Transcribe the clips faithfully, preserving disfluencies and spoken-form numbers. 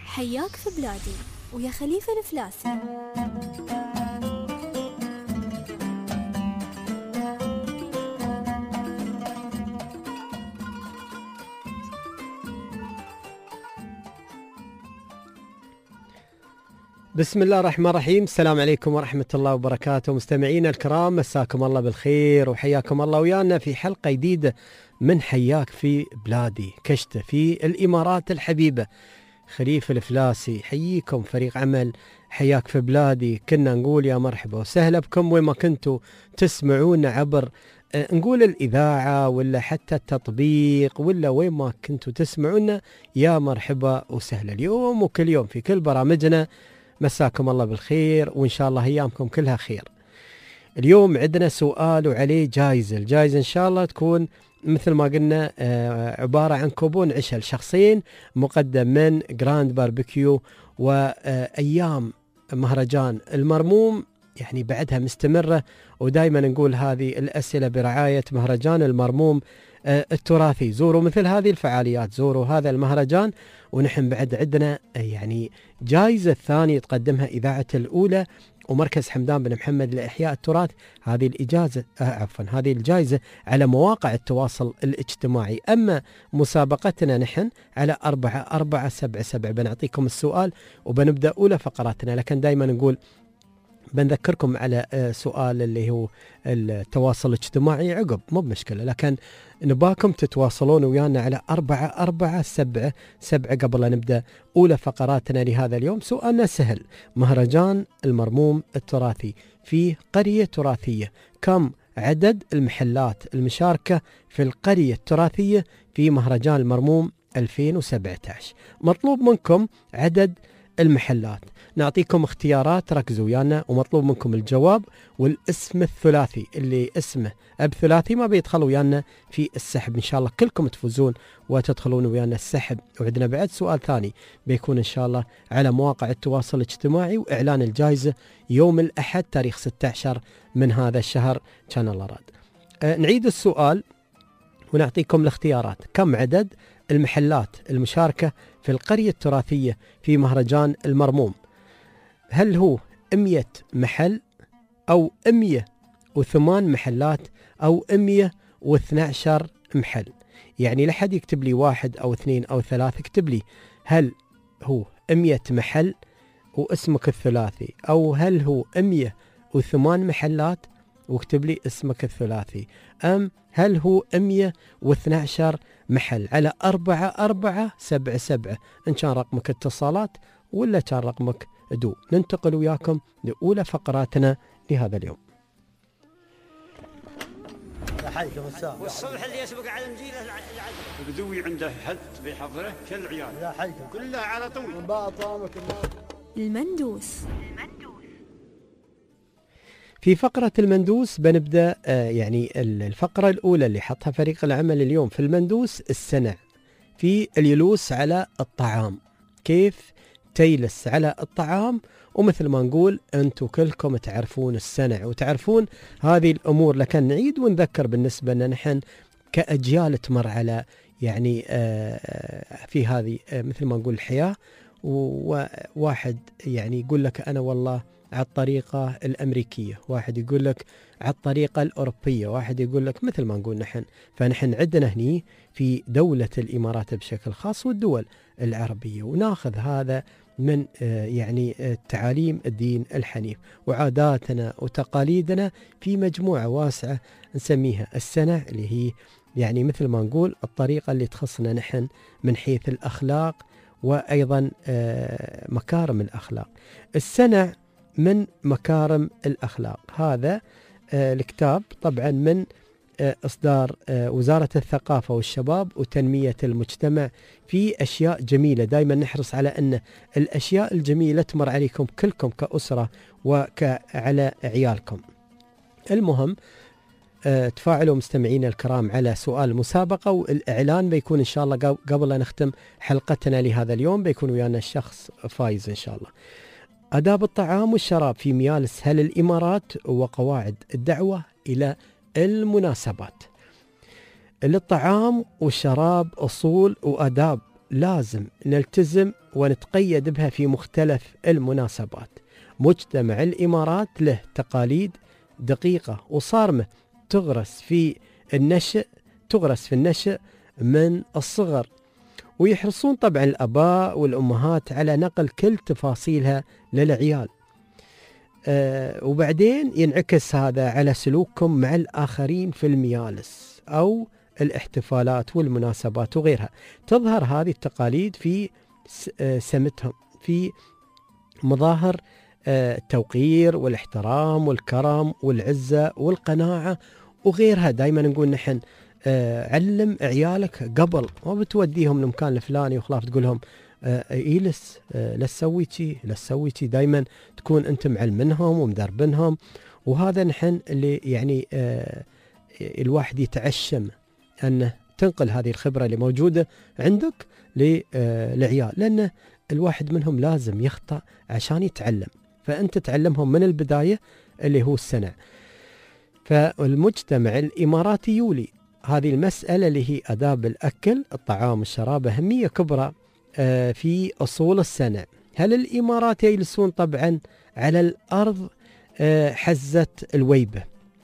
حياك في بلادي ويا خليفة الفلاسي. بسم الله الرحمن الرحيم. السلام عليكم ورحمة الله وبركاته. مستمعينا الكرام، مساكم الله بالخير وحياكم الله ويانا في حلقة جديدة من حياك في بلادي كشتة في الإمارات الحبيبة. خليفة الفلاسي حييكم فريق عمل حياك في بلادي. كنا نقول يا مرحبا وسهلا بكم وين ما كنتوا تسمعونا عبر أه نقول الإذاعة ولا حتى التطبيق ولا وين ما كنتوا تسمعونا، يا مرحبا وسهلا اليوم وكل يوم في كل برامجنا. مساكم الله بالخير وإن شاء الله أيامكم كلها خير. اليوم عندنا سؤال وعليه جائزة. الجائزة إن شاء الله تكون مثل ما قلنا عبارة عن كوبون عشاء لشخصين مقدم من جراند باربيكيو، وأيام مهرجان المرموم يعني بعدها مستمرة، ودائما نقول هذه الأسئلة برعاية مهرجان المرموم التراثي. زوروا مثل هذه الفعاليات، زوروا هذا المهرجان، ونحن بعد عندنا يعني جائزة ثانية تقدمها إذاعة الأولى ومركز حمدان بن محمد لإحياء التراث. هذه الإجازة آه عفوا هذه الجائزة على مواقع التواصل الاجتماعي. أما مسابقتنا نحن على أربعة أربعة سبعة سبعة. بنعطيكم السؤال وبنبدأ أولى فقراتنا، لكن دائما نقول بنذكركم على سؤال اللي هو التواصل الاجتماعي عقب، مو بمشكلة، لكن نباكم تتواصلون ويانا على أربعة أربعة سبعة سبعة قبل أن نبدأ أولى فقراتنا لهذا اليوم. سؤالنا سهل: مهرجان المرموم التراثي في قرية تراثية، كم عدد المحلات المشاركة في القرية التراثية في مهرجان المرموم ألفين وسبعة عشر؟ مطلوب منكم عدد المحلات. نعطيكم اختيارات، ركزوا ويانا، ومطلوب منكم الجواب والاسم الثلاثي. اللي اسمه بثلاثي ما بيدخل ويانا في السحب. ان شاء الله كلكم تفوزون وتدخلون ويانا السحب. وعندنا بعد سؤال ثاني بيكون ان شاء الله على مواقع التواصل الاجتماعي، واعلان الجائزة يوم الاحد تاريخ ستة عشر من هذا الشهر كان الله راد. أه نعيد السؤال ونعطيكم الاختيارات: كم عدد المحلات المشاركة في القرية التراثية في مهرجان المرموم؟ هل هو مئة محل أو مئة وثمان محلات أو مئة واثني عشر محل؟ يعني لحد يكتب لي واحد أو اثنين أو ثلاث، اكتب لي هل هو مئة محل واسمك الثلاثي، أو هل هو مئة وثمان محلات واكتب لي اسمك الثلاثي، أم هل هو مئة واثني عشر محل. على أربعة أربعة سبعة سبعة إن كان رقمك اتصالات ولا كان رقمك دو. ننتقل وياكم لأولى فقراتنا لهذا اليوم. يحييكم السلام. والصبح اللي يسبق على نجيله العدل البدوي عنده حد بيحضره كل عيال يحييكم كلها على طول. باطامك المندوس. في فقرة المندوس بنبدأ آه يعني الفقرة الأولى اللي حطها فريق العمل اليوم في المندوس: السنع في الجلوس على الطعام، كيف تجلس على الطعام. ومثل ما نقول أنتم كلكم تعرفون السنع وتعرفون هذه الأمور، لكن نعيد ونذكر بالنسبة لنا نحن كأجيال تمر على يعني آه في هذه آه مثل ما نقول الحياة. وواحد يعني يقول لك أنا والله على الطريقة الأمريكية، واحد يقول لك على الطريقة الأوروبية، واحد يقول لك مثل ما نقول نحن. فنحن عندنا هني في دولة الإمارات بشكل خاص والدول العربية، وناخذ هذا من يعني تعاليم الدين الحنيف وعاداتنا وتقاليدنا في مجموعة واسعة نسميها السنع، اللي هي يعني مثل ما نقول الطريقة اللي تخصنا نحن من حيث الأخلاق وأيضا مكارم الأخلاق. السنع من مكارم الأخلاق. هذا آه الكتاب طبعا من آه إصدار آه وزارة الثقافة والشباب وتنمية المجتمع. في أشياء جميلة، دائما نحرص على أن الأشياء الجميلة تمر عليكم كلكم كأسرة وعلى عيالكم. المهم آه تفاعلوا مستمعين الكرام على سؤال المسابقة، والإعلان بيكون إن شاء الله قبل أن نختم حلقتنا لهذا اليوم. بيكون ويانا الشخص فايز إن شاء الله. آداب الطعام والشراب في ميالس هل الإمارات وقواعد الدعوة إلى المناسبات. للطعام والشراب أصول وآداب لازم نلتزم ونتقيد بها في مختلف المناسبات. مجتمع الإمارات له تقاليد دقيقة وصارمة تغرس في النشء تغرس في النشء من الصغر، ويحرصون طبعا الآباء والأمهات على نقل كل تفاصيلها للعيال. أه وبعدين ينعكس هذا على سلوككم مع الآخرين في الميالس أو الاحتفالات والمناسبات وغيرها. تظهر هذه التقاليد في سمتهم في مظاهر التوقير والاحترام والكرم والعزة والقناعة وغيرها. دائما نقول نحن علم عيالك قبل ما بتوديهم المكان الفلاني وخلاف تقول لهم ايلس لا تسوي شي لا تسوي شي، دائما تكون انت معلمنهم ومدربنهم. وهذا نحن اللي يعني الواحد يتعشم أن تنقل هذه الخبرة اللي موجودة عندك للعيال، لأن الواحد منهم لازم يخطأ عشان يتعلم، فأنت تعلمهم من البداية اللي هو السنة. فالمجتمع الإماراتي يولي هذه المسألة اللي هي آداب الأكل الطعام والشراب أهمية كبرى في أصول السنة. هل الإمارات يجلسون طبعا على الأرض حزة الويبة،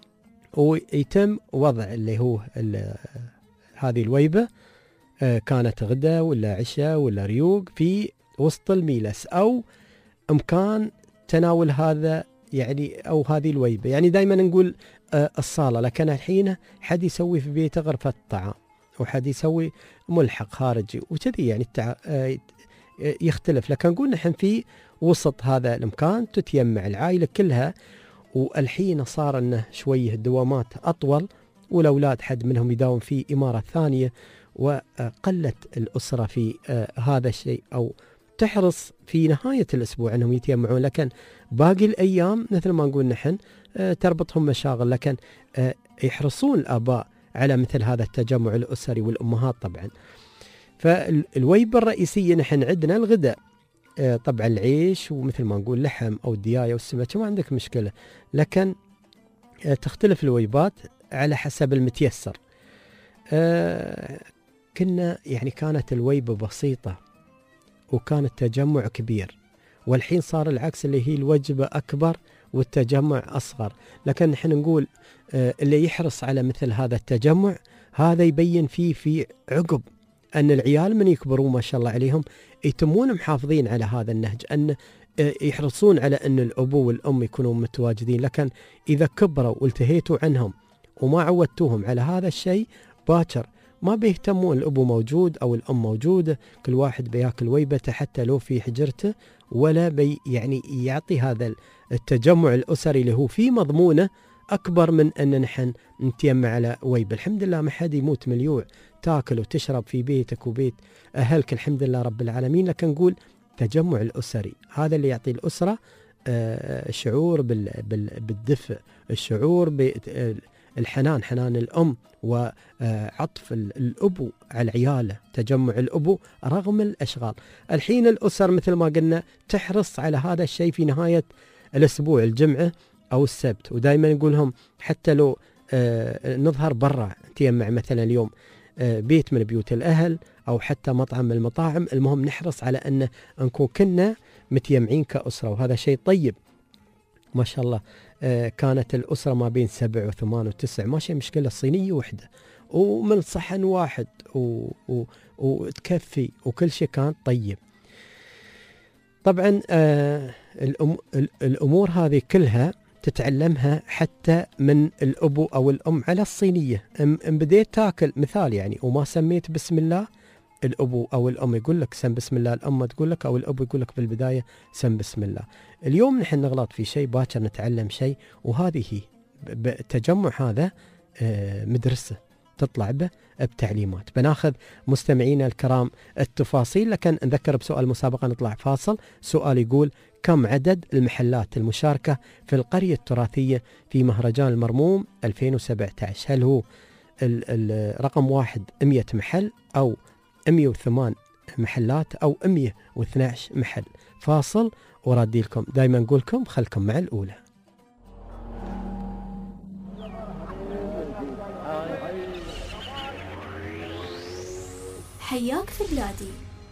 ويتم وضع اللي هو هذه الويبة كانت غدا ولا عشاء ولا ريوق في وسط الميلس أو إمكان تناول هذا يعني أو هذه الويبة. يعني دائما نقول الصالة، لكن الحين حد يسوي في بيته غرفة طعام وحد يسوي ملحق خارجي وكذي، يعني التع... يختلف. لكن نقول نحن في وسط هذا الإمكان تتيمع العائلة كلها. والحين صار أنه شوية الدوامات أطول والأولاد حد منهم يداوم في إمارة ثانية، وقلت الأسرة في هذا الشيء أو تحرص في نهاية الأسبوع أنهم يتجمعون. لكن باقي الأيام مثل ما نقول نحن تربطهم مشاغل، لكن يحرصون الآباء على مثل هذا التجمع الأسري والأمهات طبعا. فالويبة الرئيسية نحن عندنا الغداء، طبعا العيش ومثل ما نقول لحم أو الدياية والسمك ما عندك مشكلة، لكن تختلف الويبات على حسب المتيسر. كنا يعني كانت الويبة بسيطة وكان التجمع كبير، والحين صار العكس اللي هي الوجبة أكبر والتجمع أصغر. لكن نحن نقول اللي يحرص على مثل هذا التجمع هذا يبين فيه في عقب أن العيال من يكبرون ما شاء الله عليهم يتمون محافظين على هذا النهج، أن يحرصون على أن الأبو والأم يكونوا متواجدين. لكن إذا كبروا والتهيتوا عنهم وما عودتوهم على هذا الشيء باكر ما بيهتمون الأبو موجود أو الأم موجودة، كل واحد بياكل ويبته حتى لو في حجرته، ولا بي يعني يعطي هذا التجمع الأسري اللي هو فيه مضمونه أكبر من أن نحن نتيمع على ويبة. الحمد لله ما حد يموت من الجوع، تاكل وتشرب في بيتك وبيت أهلك الحمد لله رب العالمين. لكن نقول تجمع الأسري هذا اللي يعطي الأسرة شعور بالدفء، الشعور بالحنان، حنان الأم وعطف الأبو على عياله، تجمع الأبو رغم الأشغال. الحين الأسر مثل ما قلنا تحرص على هذا الشيء في نهاية الأسبوع الجمعة أو السبت، ودائما نقولهم حتى لو نظهر برا نتيمع مثلا اليوم بيت من بيوت الأهل أو حتى مطعم من المطاعم، المهم نحرص على أن نكون كنا متيمعين كأسرة، وهذا شيء طيب ما شاء الله. كانت الأسرة ما بين سبع وثمان وتسع ما شيء مشكلة، صينية واحدة ومن صحن واحد و... و... وتكفي وكل شيء كان طيب. طبعا آه الأم... الأمور هذه كلها تتعلمها حتى من الأبو أو الأم على الصينية. إن بديت تاكل مثال يعني وما سميت بسم الله، الأبو أو الأم يقول لك سم بسم الله، الأم تقول لك أو الأبو يقول لك بالبداية سم بسم الله. اليوم نحن نغلط في شيء باكر نتعلم شيء، وهذه هي التجمع هذا مدرسة تطلع به بتعليمات. بناخذ مستمعينا الكرام التفاصيل، لكن نذكر بسؤال مسابقة نطلع فاصل. سؤال يقول كم عدد المحلات المشاركة في القرية التراثية في مهرجان المرموم ألفين وسبعة عشر؟ هل هو الرقم واحد مئة محل أو مئة وثمانية محلات أو مئة واثني عشر محل؟ فاصل ورادي لكم. دايما نقول لكم خلكم مع الأولى. حياك في بلادي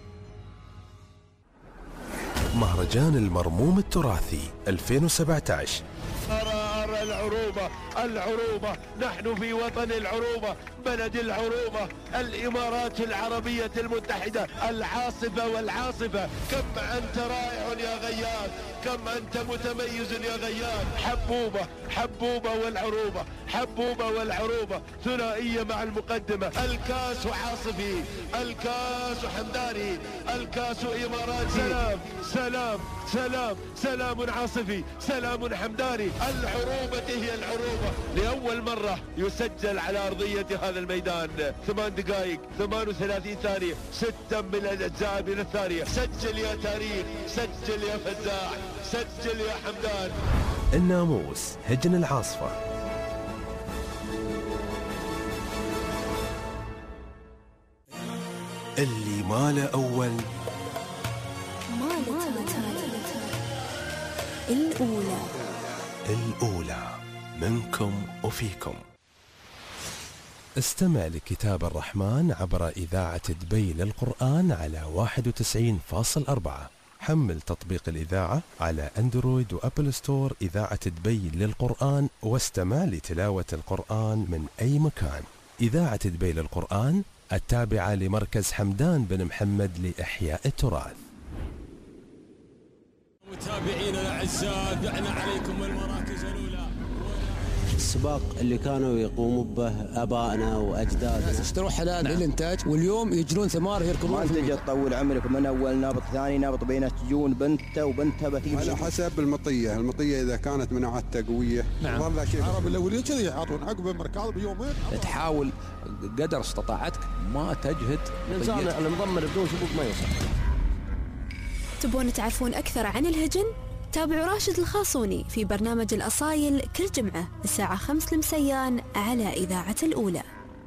مهرجان المرموم التراثي ألفين وسبعة عشر. أرى العروبة العروبة، نحن في وطن العروبة، بلد العروبة، الإمارات العربية المتحدة، العاصفة والعاصفة. كم أنت رائع يا غياث، كم أنت متميز يا غياث. حبوبة حبوبة والعروبة، حبوبة والعروبة ثنائية مع المقدمة. الكاس عاصفي، الكاس حمداني، الكاس إماراتي. سلام سلام سلام سلام عاصفي، سلام حمداني. العروبة هي العروبة. لأول مرة يسجل على أرضية هذا الميدان ثمان دقائق ثمان وثلاثين ثانية، ستة من الأجزاء من الثانية. سجل يا تاريخ، سجل يا فزاع، سجل يا حمدان. الناموس هجن العاصفة. اللي ماله أول مالت الأولى. الأولى منكم وفيكم. استمع لكتاب الرحمن عبر إذاعة دبي للقرآن على واحد وتسعين فاصل أربعة. حمل تطبيق الإذاعة على أندرويد وأبل ستور إذاعة دبي للقرآن، واستمع لتلاوة القرآن من أي مكان. إذاعة دبي للقرآن التابعة لمركز حمدان بن محمد لإحياء التراث. متابعينا الأعزاء، دعنا عليكم المراكز الأولى. السباق اللي كانوا يقوموا به ابائنا واجدادنا، اشتروا حلال للانتاج، واليوم يجلون ثمار يركبون. ما تجي تطول عمرك من اول نابط ثاني نابط بينه تجون بنته وبنتها بتجي على حسب المطيه، المطيه اذا كانت مناعتها قويه. نعم. والله شيء العرب الاولين كذا يعطون عقب المركاض بيومين. تحاول قدر استطاعتك ما تجهد. الانسان المضمر بدون سبوق ما يوصل. تبون تعرفون أكثر عن الهجن؟ تابعوا راشد الخاصوني في برنامج الأصايل كل جمعة الساعة خمس المسيان على إذاعة الأولى.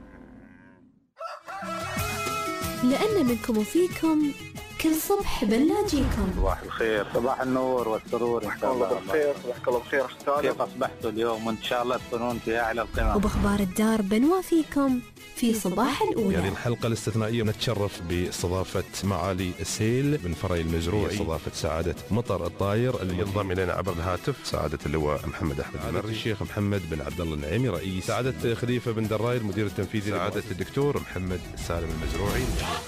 لأن منكم وفيكم كل صبح بنلاقيكم. صباح الخير، صباح النور والسرور إن شاء الله. بالخير، صباحك الله بخير أستاذ. كيف أصبحتوا اليوم؟ وإن شاء الله تكونون في أعلى القمم. وبأخبار الدار بنوافيكم في صباح الأولى. يعني الحلقة الاستثنائية نتشرف باستضافة معالي السيل بن فري المزروعي، استضافة سعادة مطر الطاير اللي ينضم إلينا عبر الهاتف سعادة اللواء محمد أحمد المري، الشيخ محمد بن عبد الله النعيمي رئيس، سعادة خليفة بن دراي المدير التنفيذي، سعادة الدكتور محمد سالم المزروعي.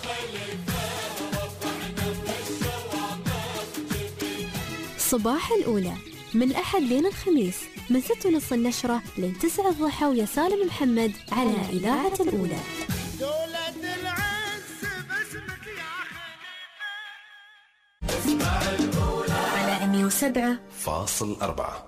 صباح الأولى من الأحد لين الخميس من ست ونص النشرة لين تسع الضحى، ويا سالم محمد على إذاعة الأولى. على مية وسبعة فاصل أربعة.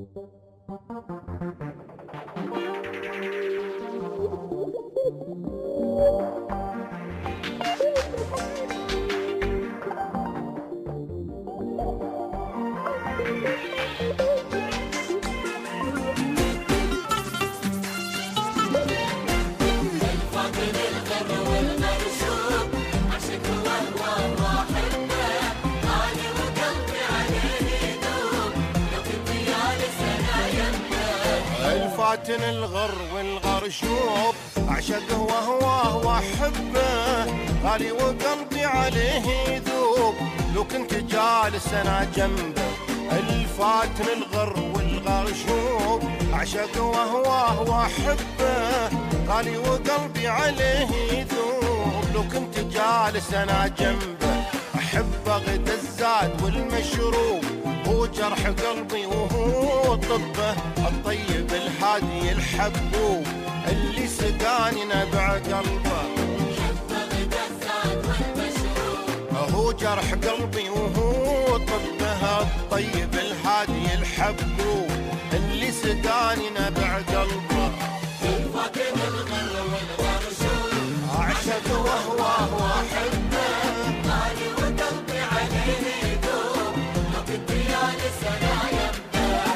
الفاتن الغر والغرشوب أعشقه وهواه وأحبه، غالي وقلبي عليه يذوب لو كنت جالس أنا جنبه. الفاتن الغر والغرشوب أعشقه وهواه وأحبه، غالي وقلبي عليه يذوب لو كنت جالس أنا جنبه. أحب غدا الزاد والمشروب، هو جرح قلبي وهو طبه، الطيب الهادي الحبوب اللي سقاني نبع قلبه. أحب غدا الزاد والمشروب، هو جرح قلبي وهو طبه، الطيب الهادي الحبوب اللي سقاني نبع قلبه. الفاتن الغر والغرشوب أعشق وهواه وأحبه، غالي وقلبي عليه يدوب لو كنت جالس أنا يمه.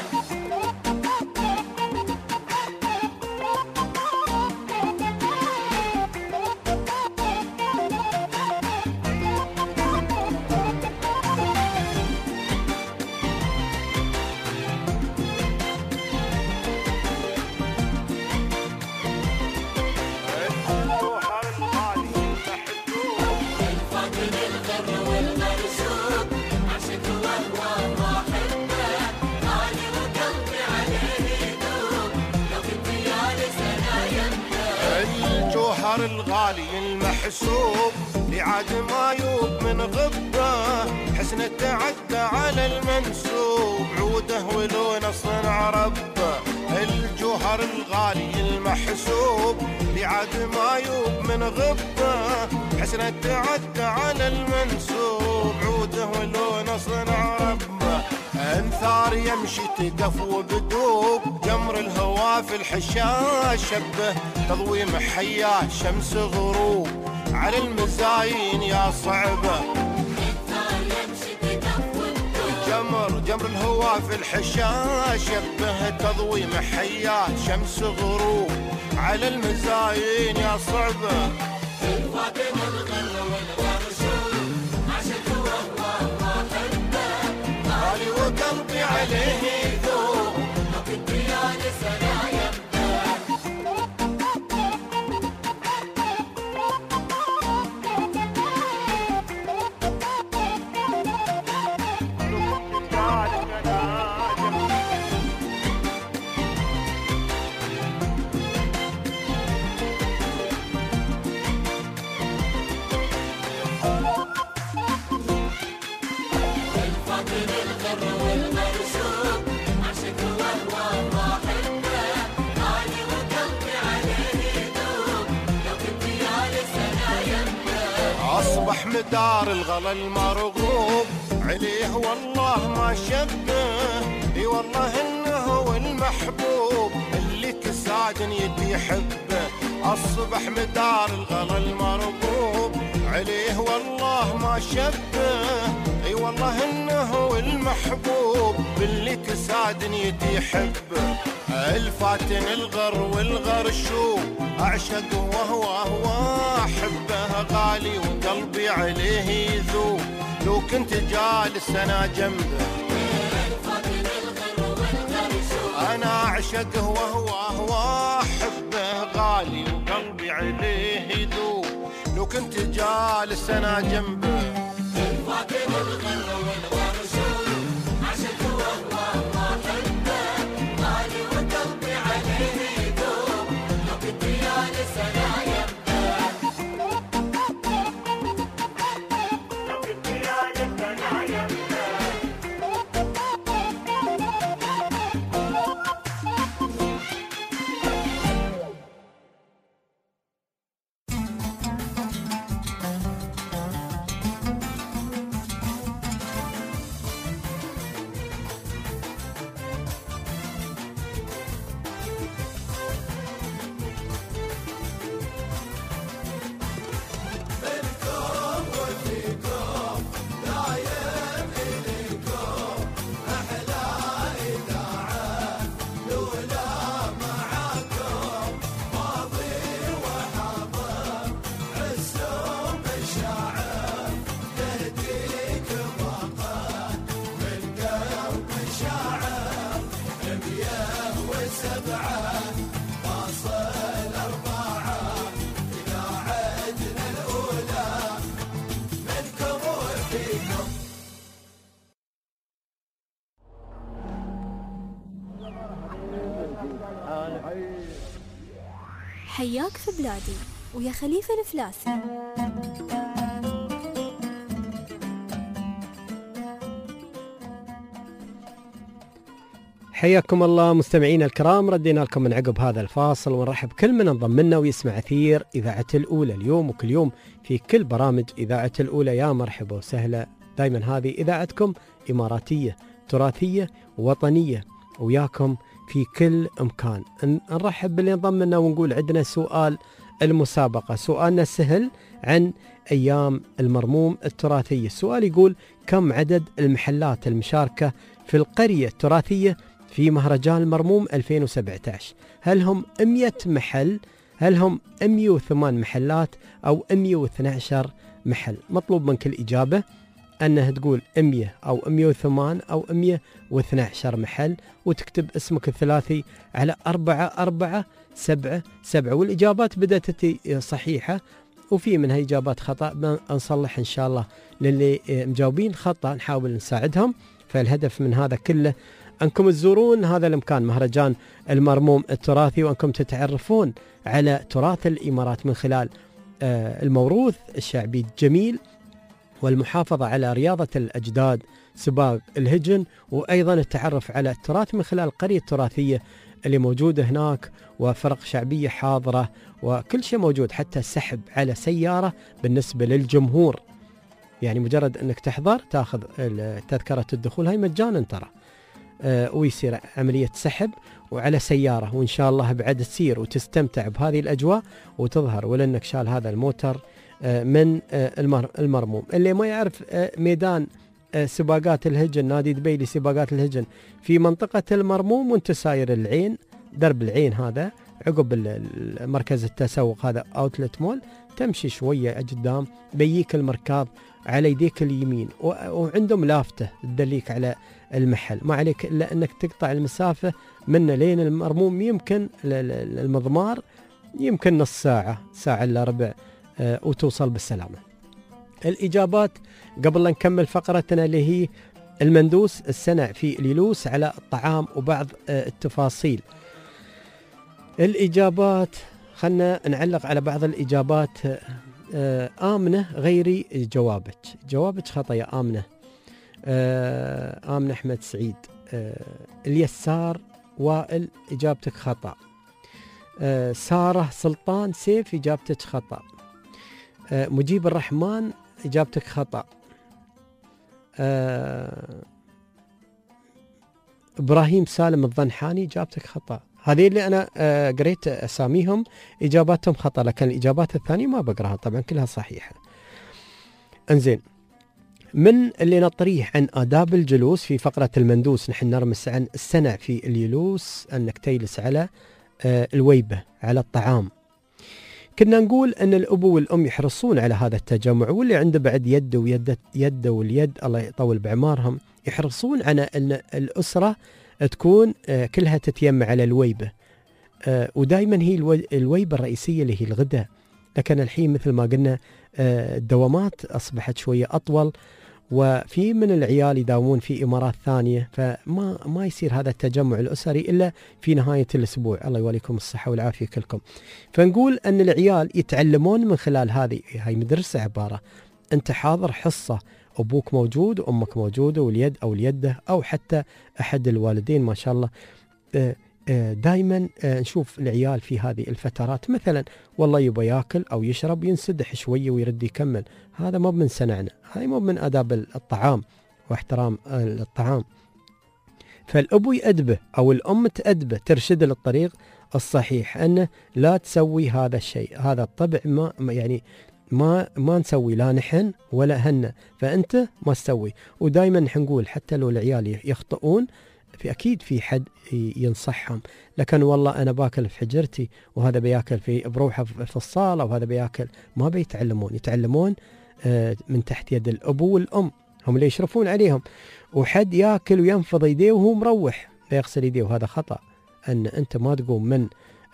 الجوهر الغالي المحسوب لعاد ما يوب من غبه حسن تعدى على المنسوب عوده ولونه صنع ربه الجوهر الغالي المحسوب لعاد ما يوب من غبه حسن تعدى على المنسوب عوده ولونه صنع ربه انثار يمشي تقف وبدوب جمر الهوا في الحشاش شبه تضوي محياه شمس غروب على المزاين يا صعبه جمر جمر الهوا في الحشاش شبه تضوي محياه شمس غروب على المزاين يا صعبه الفاتن الغر والغرشوم عشق وهو واحبه غالي وقلبي عليه يذوب لو كنت يا لسنا أصبح مدار الغلا المرغوب عليه والله ما شبه اي والله انه هو المحبوب اللي كساد يدي يحبه أصبح مدار الغلا المرغوب عليه والله ما شبه اي والله انه هو المحبوب اللي كساد يدي يحبه الفاتن الغر والغرشوب أعشق وهو هو أحبه غالي وقلبي عليه يذوب لو كنت جالس أنا جنبه أنا أعشقه وهو هو أحبه غالي وقلبي عليه يذوب لو كنت جالس أنا جنبه الفاتن الغر والغرشوب أعشقه وهو هو أحبه غالي وقلبي عليه يذوب لو كنت جالس أنا حياك في بلادي ويا خليفة الفلاسي. حياكم الله مستمعينا الكرام، ردينا لكم من عقب هذا الفاصل ونرحب كل من انضم لنا ويسمع أثير إذاعة الأولى اليوم وكل يوم في كل برامج إذاعة الأولى. يا مرحبا وسهلا، دايما هذه إذاعتكم إماراتية تراثية وطنية وياكم في كل مكان. نرحب باللي انضم لنا ونقول عندنا سؤال المسابقة. سؤالنا سهل عن أيام المرموم التراثية. السؤال يقول: كم عدد المحلات المشاركة في القرية التراثية في مهرجان المرموم ألفين وسبعة عشر؟ هل هم مئة محل؟ هل هم مئة وثمانية محلات أو مئة واثني عشر محل؟ مطلوب منك الإجابة أنها تقول مئة أو مئة وثمانية أو مئة واثني عشر محل، وتكتب اسمك الثلاثي على أربعة أربعة سبعة سبعة. والإجابات بدأت تتي صحيحة وفي منها إجابات خطأ، نصلح إن شاء الله للي مجاوبين خطأ نحاول نساعدهم. فالهدف من هذا كله أنكم تزورون هذا المكان مهرجان المرموم التراثي، وأنكم تتعرفون على تراث الإمارات من خلال الموروث الشعبي الجميل والمحافظة على رياضة الأجداد سباق الهجن، وأيضا التعرف على التراث من خلال القرية التراثية اللي موجودة هناك، وفرق شعبية حاضرة وكل شيء موجود، حتى السحب على سيارة بالنسبة للجمهور. يعني مجرد أنك تحضر تأخذ تذكرة الدخول هاي مجانا ترى، آه ويصير عملية سحب وعلى سيارة، وإن شاء الله بعد تسير وتستمتع بهذه الأجواء وتظهر ولأنك شال هذا الموتر آه من آه المرموم. اللي ما يعرف آه ميدان آه سباقات الهجن، نادي دبي لسباقات الهجن في منطقة المرموم، وانت ساير العين، درب العين هذا عقب مركز التسوق هذا اوتلت مول، تمشي شوية قدام بيك المركاض على يديك اليمين، وعندهم لافتة تدليك على المحل، ما عليك إلا أنك تقطع المسافة من لين المرموم، يمكن المضمار يمكن نص ساعة ساعة إلا ربع آه وتوصل بالسلامة. الإجابات قبل لا نكمل فقرتنا اللي هي المندوس السنع في ليلوس على الطعام وبعض آه التفاصيل. الإجابات خلنا نعلق على بعض الإجابات. آه آمنة غيري جوابك، جوابك خطأ يا آمنة. آه آمنة أحمد سعيد. آه اليسار وائل إجابتك خطأ. آه سارة سلطان سيف إجابتك خطأ. آه مجيب الرحمن إجابتك خطأ. آه إبراهيم سالم الضنحاني إجابتك خطأ. هذه اللي أنا آه قريت أساميهم إجاباتهم خطأ، لكن الإجابات الثانية ما بقراها طبعا كلها صحيحة. انزين، من اللي نطريه عن آداب الجلوس في فقرة المندوس، نحن نرمس عن السنع في الجلوس أنك تجلس على آه الويبة على الطعام. كنا نقول أن الأبو والأم يحرصون على هذا التجمع، واللي عنده بعد يد ويد يد واليد الله يطول بعمارهم يحرصون على أن الأسرة تكون آه كلها تتيمع على الويبة، آه ودائما هي الويبة الرئيسية اللي هي الغداء. لكن الحين مثل ما قلنا آه الدوامات أصبحت شوية أطول، وفي من العيال يداومون في إمارات ثانية، فما ما يصير هذا التجمع الأسري إلا في نهاية الأسبوع. الله يوليكم الصحة والعافية كلكم. فنقول أن العيال يتعلمون من خلال هذه هاي مدرسة، عبارة أنت حاضر حصة، أبوك موجود وأمك موجودة واليد أو اليدة أو حتى أحد الوالدين ما شاء الله. دائما نشوف العيال في هذه الفترات مثلا والله يبغى ياكل أو يشرب ينسدح شوية ويرد يكمل، هذا مو من سنعنا، هاي مو من آداب الطعام واحترام الطعام. فالأبو يأدبه أو الأم تأدبه، ترشد للطريق الصحيح أنه لا تسوي هذا الشيء، هذا الطبع ما يعني ما ما نسوي لا نحن ولا هن، فأنت ما تسوي. ودائما نحن نقول حتى لو العيال يخطئون في أكيد في حد ينصحهم، لكن والله أنا باكل في حجرتي وهذا بياكل في بروحه في الصالة وهذا بياكل، ما بيتعلمون، يتعلمون من تحت يد الأبو والأم، هم اللي يشرفون عليهم. وحد ياكل وينفض يديه وهو مروح لا يغسل يديه، وهذا خطأ. أن أنت ما تقوم من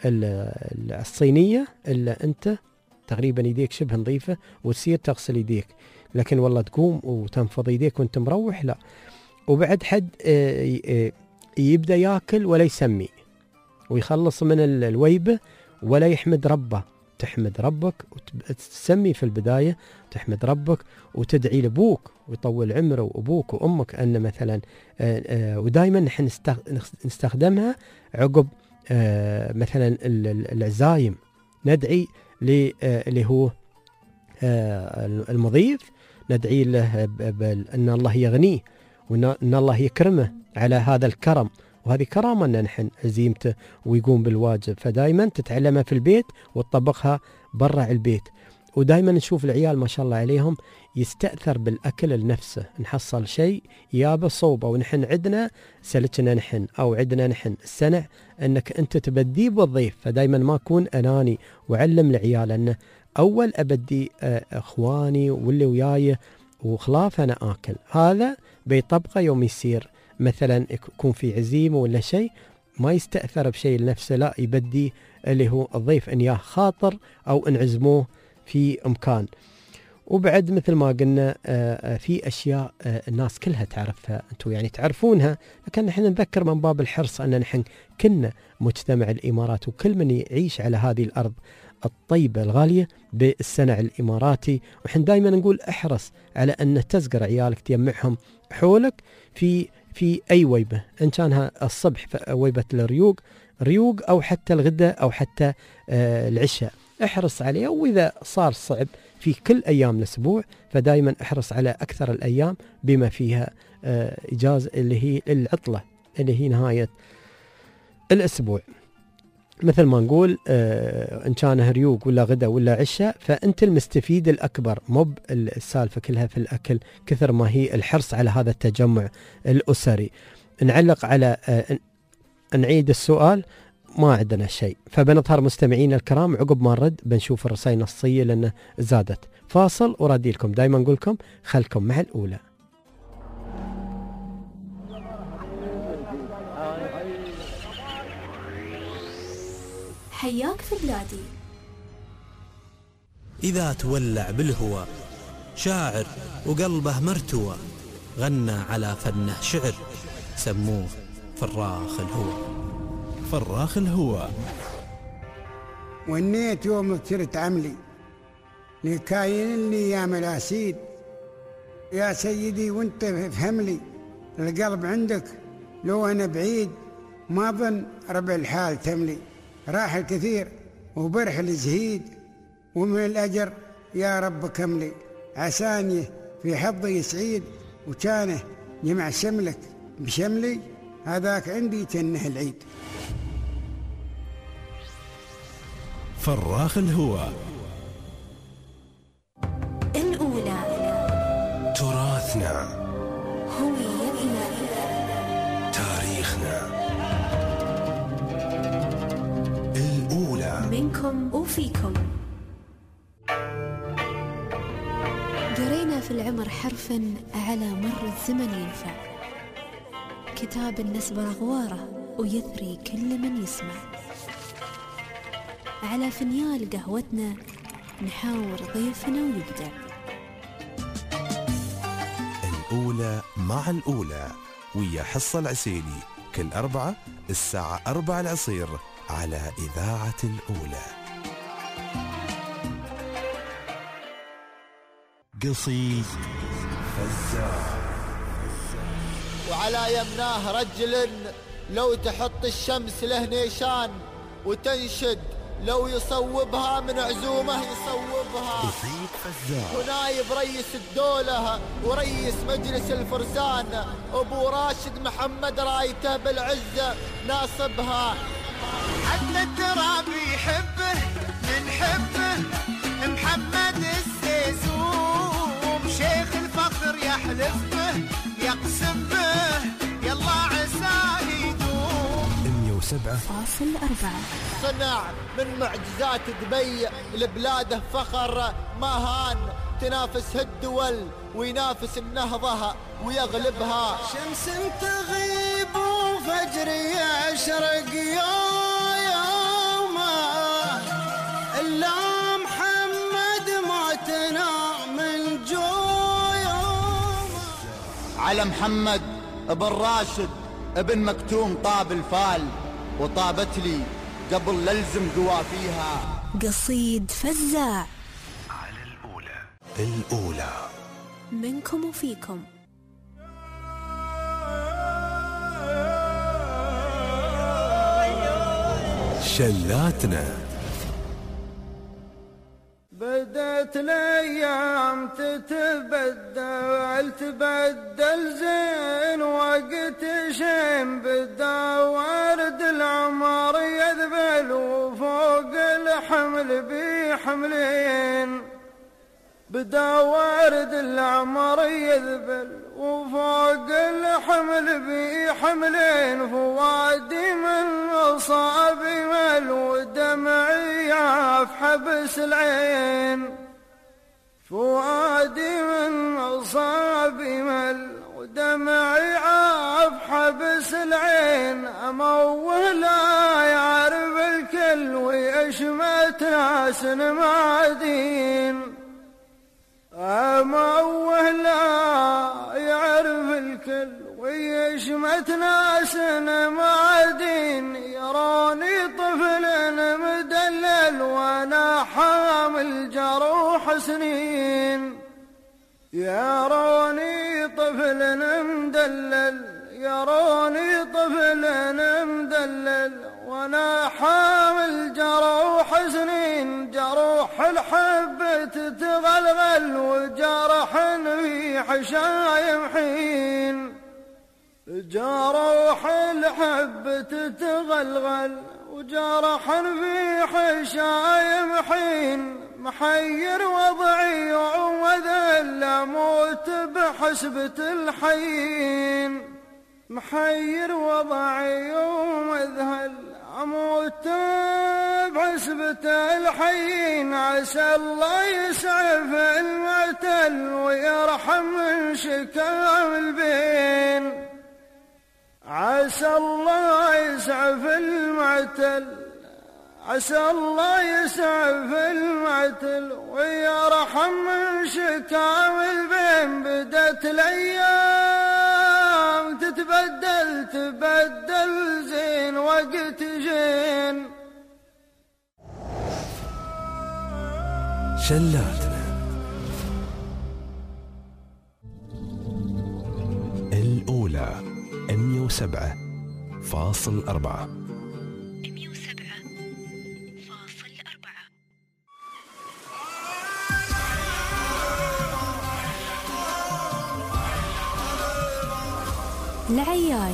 الصينية إلا أنت تقريبا يديك شبه نظيفة وتصير تغسل يديك، لكن والله تقوم وتنفض يديك وانت مروح لا. وبعد حد يبدأ ياكل ولا يسمي ويخلص من الويبة ولا يحمد ربه، تحمد ربك وتسمي في البداية، تحمد ربك وتدعي لأبوك ويطول عمره وأبوك وأمك أن مثلا. ودائما نحن نستخدمها عقب مثلا العزايم، ندعي اللي هو المضيف، ندعي له أن الله يغنيه وأن الله يكرمه على هذا الكرم، وهذه كرامة أن نحن عزيمته ويقوم بالواجب. فدائما تتعلمها في البيت وتطبقها برا البيت. ودائما نشوف العيال ما شاء الله عليهم يستأثر بالأكل لنفسه، نحصل شيء يابه صوبه، ونحن عندنا سلكنا نحن أو عندنا نحن السنع أنك أنت تبديه بالضيف. فدائما ما أكون أناني وعلم العيال أنه أول أبدي أخواني واللي وياي وخلاف أنا آكل، هذا بيطبقه يوم يصير مثلا يكون في عزيمة ولا شيء، ما يستأثر بشيء لنفسه، لا يبدي اللي هو الضيف إن ياه خاطر أو إن عزموه في مكان. وبعد مثل ما قلنا في أشياء الناس كلها تعرفها، أنتم يعني تعرفونها، لكن نحن نذكر من باب الحرص أن نحن كنا مجتمع الإمارات، وكل من يعيش على هذه الأرض الطيبة الغالية بالسنع الإماراتي. وحن دائما نقول احرص على أن تزقر عيالك تجمعهم حولك في في أي ويبة، إن كانها الصبح ويبة الريوق ريوق أو حتى الغداء أو حتى آه العشاء، احرص عليها. وإذا صار صعب في كل أيام الأسبوع فدائما احرص على أكثر الأيام بما فيها آه إجازة اللي هي العطلة اللي هي نهاية الأسبوع. مثل ما نقول آه إن كان ريوق ولا غدا ولا عشاء فأنت المستفيد الأكبر، مو السالفة كلها في الأكل كثر ما هي الحرص على هذا التجمع الأسري. نعلق على آه نعيد السؤال، ما عندنا شيء. فبنظهر مستمعين الكرام عقب ما نرد بنشوف الرسائل النصية لأنه زادت. فاصل ورادي لكم. دايما نقول لكم خلكم مع الأولى. حياك في بلادي. إذا تولع بالهوى شاعر وقلبه مرتوى، غنى على فنه شعر سموه فراخ الهوى. فراخ الهوى. ونيت يوم صرت عملي لكاين لي يا ملاسيد، يا سيدي وانت فهم لي القلب عندك لو انا بعيد، ما ظن ربع الحال تملي، راح الكثير وبرح الزهيد، ومن الأجر يا رب كملي، عساني في حظي سعيد، وكانه جمع شملك بشملي، هذاك عندي تنه العيد. فراخ الهوى. الأولى تراثنا، هويتنا، تاريخنا. الأولى منكم وفيكم. قرينا في العمر حرفا على مر الزمن ينفع، كتاب النسبة غواره ويثري كل من يسمع، على فنيال قهوتنا نحاور ضيفنا ويبدع. الأولى مع الأولى ويا حصة العسيلي كل أربعة الساعة أربعة العصير على إذاعة الأولى. قصيد فزاع. وعلى يمناه رجل لو تحط الشمس له نيشان، وتنشد لو يصوبها من عزومه يصوبها. قصيد فزاع. ونايب رئيس الدولة ورئيس مجلس الفرسان أبو راشد محمد رايته بالعزة ناصبها. حتى التراب يحبه نحبه محمد السيسوم، شيخ الفخر يحلف به يقسم به يلا عساه يدوم. مية وسبعة فاصل أربعة. صنع من معجزات دبي لبلاده فخر ما هان، تنافس الدول وينافس النهضة ويغلبها. شمس تغيب وفجر يشرق يوما، إلا محمد موتنا من جوع. على محمد ابن راشد ابن مكتوم طاب الفال، وطابت لي قبل للزم قوافيها. قصيد فزاع على الأولى. الأولى منكم وفيكم. شلاتنا. بدت الايام تتبدل تبدل زين، وقت شين بدا ورد العمر يذبل، وفوق الحمل بحملين بدا ورد العمر يذبل، وفوق الحمل بحملين، فوادي من أصابي مل ودمعي عاف حبس العين، فوادي من أصابي مل ودمعي عاف حبس العين، أموه لا يعرف الكل ويشمت ناس معدين، أموه لا يعرف الكل ويشمت ناس معادين يروني طفل مدلل وأنا حامل جروح سنين يروني طفل مدلل يروني طفل مدلل وانا حامل جروح سنين جروح الحب تتغلغل وجرح في حشايم حين جروح الحب تتغلغل وجرح في حشايم حين محير وضعي وذل اموت بحسبة الحين محير وضعي ومذهل أموت بحسبة الحين عسى الله يسعف المعتل ويرحم من شكاوى البين عسى الله يسعف المعتل عسى الله يسعف المعتل ويرحم من شكاوى البين بدت الأيام تتبدل تبدل زين وقت جين شلاتنا الأولى مية وسبعة فاصل أربعة مية وسبعة فاصل أربعة. العياي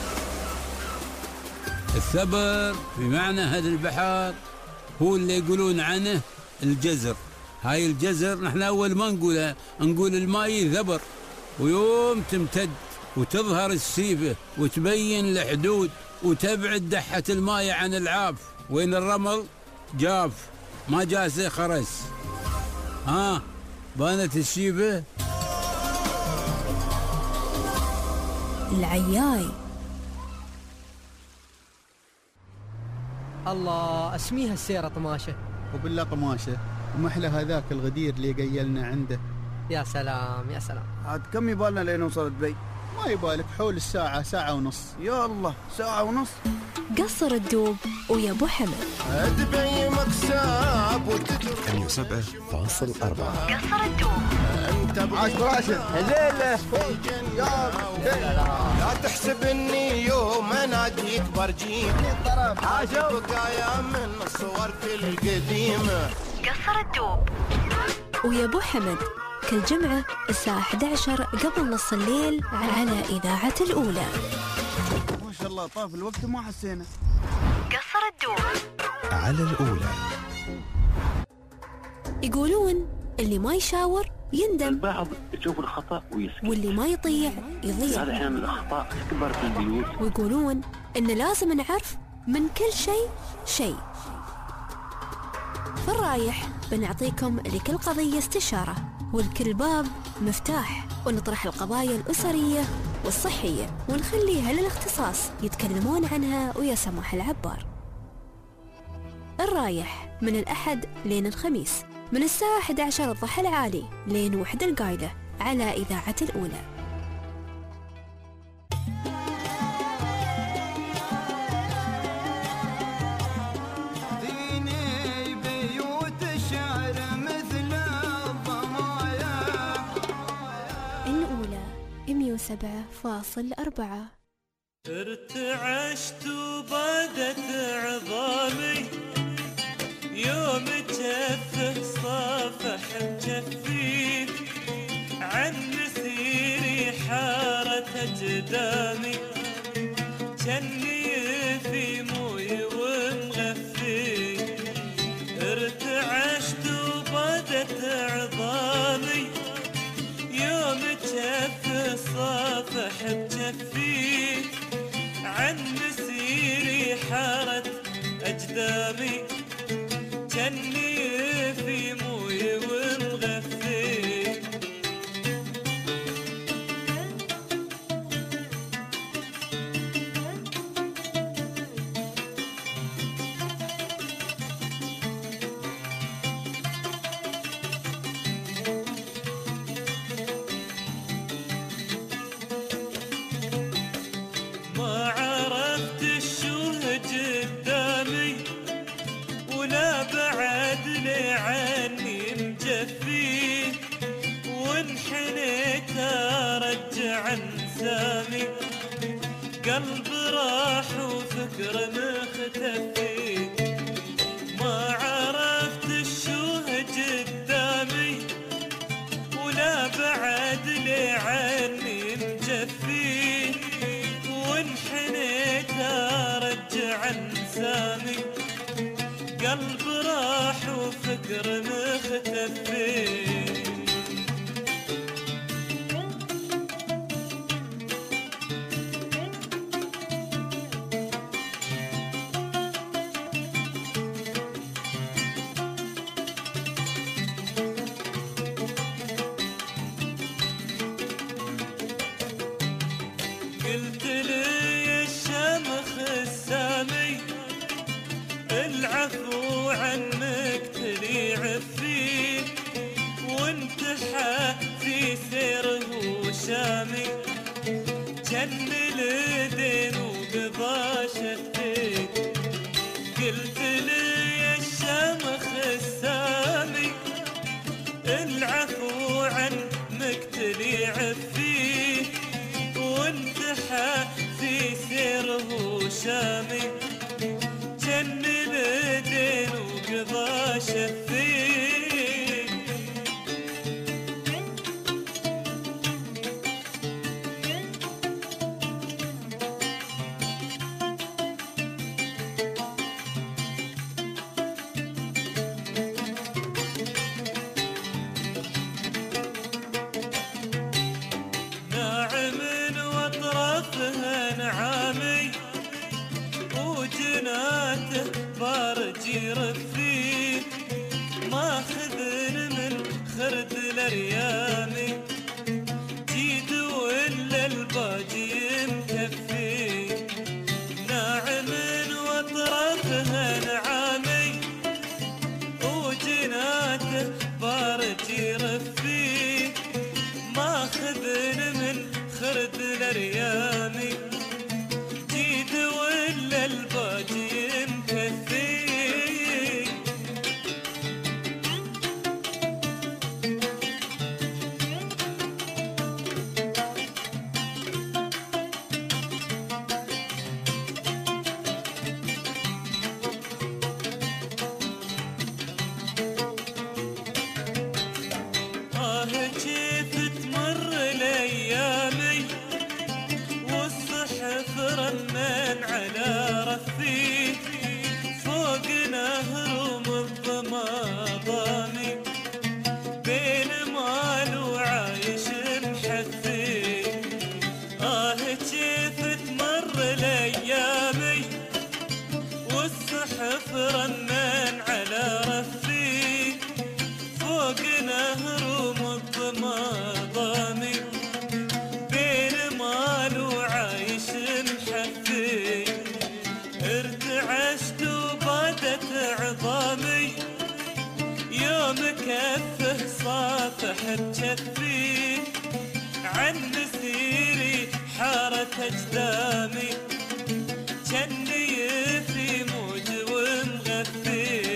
الثبر بمعنى هذا البحر هو اللي يقولون عنه الجزر. هاي الجزر نحن أول ما نقولها نقول الماء ثبر ويوم تمتد وتظهر السيفة وتبين الحدود وتبعد دحة الماء عن العاف وين الرمل جاف ما جاسه خرس. ها بانت السيفة. العياي الله اسميها السيرة طماشة وبالله طماشة ومحلى هذاك الغدير اللي قيلنا عنده. يا سلام يا سلام. عاد كم يبالنا لين نوصل دبي؟ ما يبالك حول الساعة ساعة ونص. يا الله ساعة ونص. قصر الدوب ويا ابو حمد. دبي مكساب مية وسبعة فاصل أربعة. قصر الدوب. انت عاش راشد. هذيله لا تحسب اني يوم اناديك برجيني طرف عاشوا بقايا من الصور كل قديمة. قصر الدوب ويا ابو حمد كل جمعة الساعة أحد عشر قبل نص الليل على إذاعة الأولى. ما شاء الله طاف الوقت وما حسينا. قصر الدوب على الأولى. يقولون اللي ما يشاور يندم. البعض يشوف الخطأ ويسكت واللي ما يطيع يضيع. هذا أحيانا الأخطاء تكبر في البيوت. ويقولون إن لازم نعرف من كل شيء شيء. في الرايح بنعطيكم لكل قضية استشارة والكل باب مفتاح ونطرح القضايا الأسرية والصحية ونخليها للاختصاص يتكلمون عنها ويا سماح العبار. الرايح من الأحد لين الخميس من الساعة أحد عشر الضحى العالي لين وحدة القايلة على إذاعة الأولى. مية وسبعة فاصل أربعة. ارتعشت وبدت عظامي يوم جفه صافح بجفيك عن مسيري حارة أجدامي جني في موي ومغفيك. ارتعشت وبدت عظامي يوم جف صافح بجفيك عن مسيري حارت أجدامي جني في موي ومغفيك. عن سامي قلب راح وفكر مختفي ما عرفت الشوه قدامي ولا بعد لي عني مجفي وانحنيت ارجع عن سامي قلب راح وفكر مختفي قلت لي الشمخ السامي العفو عنك تلي عفي وانتحى في سيره شامي جن الدين وقضى شفي قلت لي الشمخ السامي العفو عنك تلي عفي وانتحى في سيره شامي جن الدين وقضى شفي ناعم واطرافها نعامي وجناته بارجي رفي ماخذن من خرد الاريامي جيد ولا الباجي مكفي ناعم واطرافها نعامي وجناته بارجي رفي ماخذن من خرد الاريامي جيد ولا الباجي مكفي آه كيف تمر الايامي والصحف رنان على رفي فوق نهر ومنظمة ضامي بين مال وعايش محثي آه كيف تمر الايامي والصحف رنان على رفي فوق نهر ومنظمة ضامي بين مال وعايش محثي ارتعشت وبادت عظامي يوم كفه صافح بجفي عن مسيري حارت اجدامي جني في موج ومغفي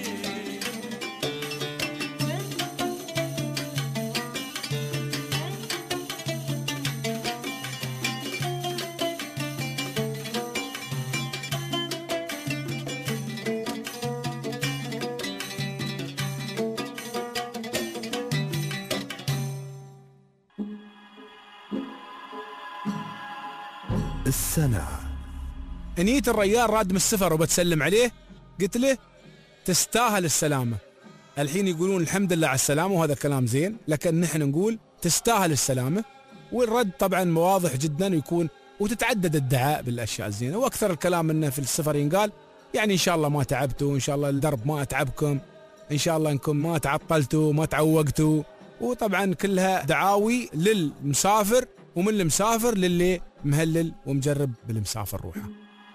السنة. انيت الريال راد من السفر وبتسلم عليه قلت له تستاهل السلامة. الحين يقولون الحمد لله على السلامة وهذا كلام زين، لكن نحن نقول تستاهل السلامة، والرد طبعا واضح جدا ويكون وتتعدد الدعاء بالاشياء الزينة، واكثر الكلام انه في السفر ينقال يعني ان شاء الله ما تعبتوا، ان شاء الله الدرب ما اتعبكم، ان شاء الله انكم ما تعطلتوا ما تعوقتوا، وطبعا كلها دعاوي للمسافر ومن المسافر للي مهلل ومجرب بالمسافر روحه.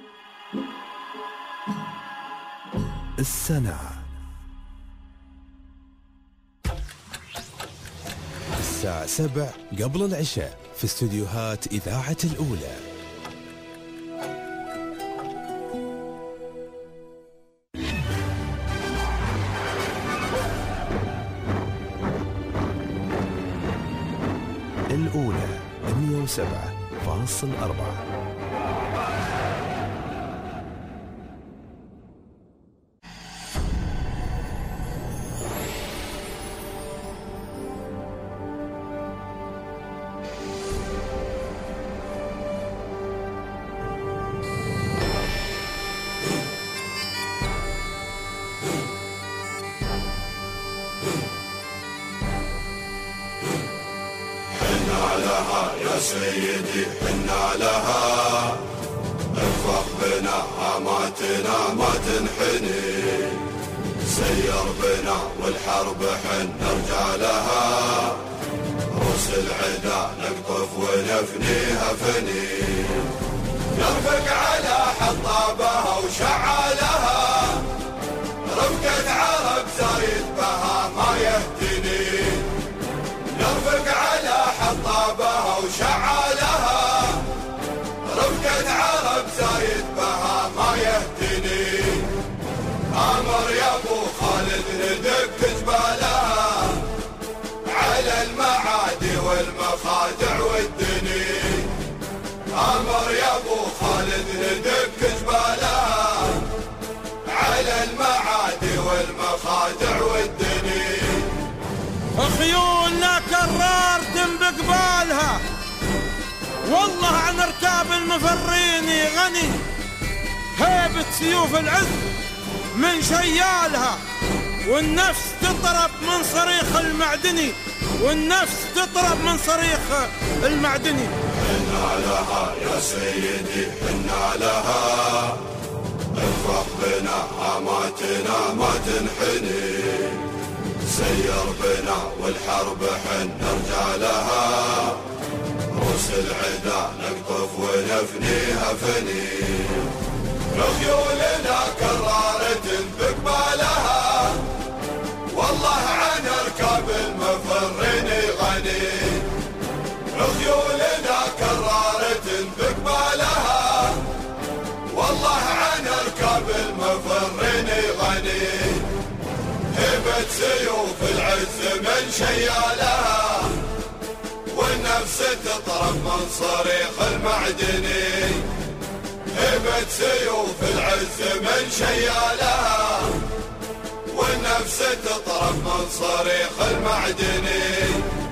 السنة. الساعة سبع قبل العشاء في استديوهات إذاعة الأولى. الأولى مية وسبعة فاصل أربعة. سيدي حنا لها ارفق بنا اماتنا ما تنحني سير بنا والحرب حن نرجع لها روس العدا نقطف ونفنيها فني نرفق على حطابها وشعالها رفقة عرب زايد بها ما يهتني نرفق على حطابها وشعالها رفقة عرب زايد بها ما يهتني امر يا ابو خالد ندق جبالها على المعادي والمخادع والدني امر يا ابو خالد ندق جبالها على المعادي والمخادع والدني خيولنا كررتم بقبالها والله عن اركاب المفرين غني هيبة سيوف العز من شيالها والنفس تطرب من صريخ المعدني والنفس تطرب من صريخ المعدني حنا لها يا سيدي حنا لها ارفق بنا اماتنا ما تنحني سير بنا والحرب حن نرجع لها روس العدا نقطف ونفنيها فني خيولنا كرارة بقبالها والله عن اركاب المفرين غني خيولنا كرارة بقبالها والله عن اركاب المفرين غني هبة سيوف العز من شيالها والنفس تطرب من صريخ المعدني هبة سيوف العز من شيالها والنفس تطرب من صريخ المعدني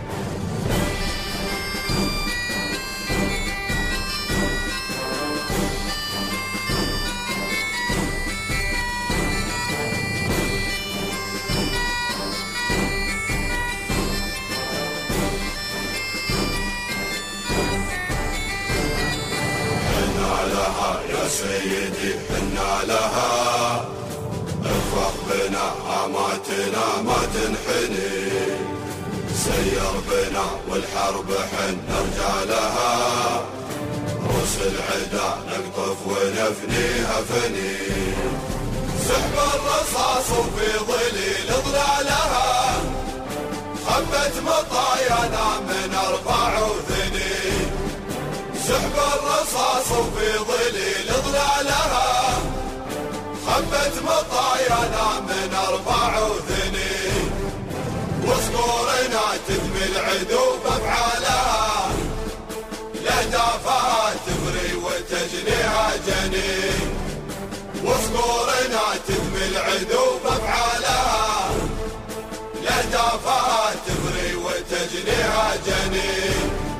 يا سيدي حنا لها ارفق بنا اماتنا ما تنحني سير بنا والحرب حن نرجع لها روس العدا نقطف ونفنيها فني سحب الرصاص وفي ظليل ظلالها خبت مطايانا من اربع وثني سحب الرصاص وفي ظليل ظلالها خبت مطايانا من اربع وثني وصقورنا تدمي العدو بافعالها لاهدافها تفري وتجنيها جني وصقورنا تدمي العدو بافعالها لاهدافها تفري وتجنيها جني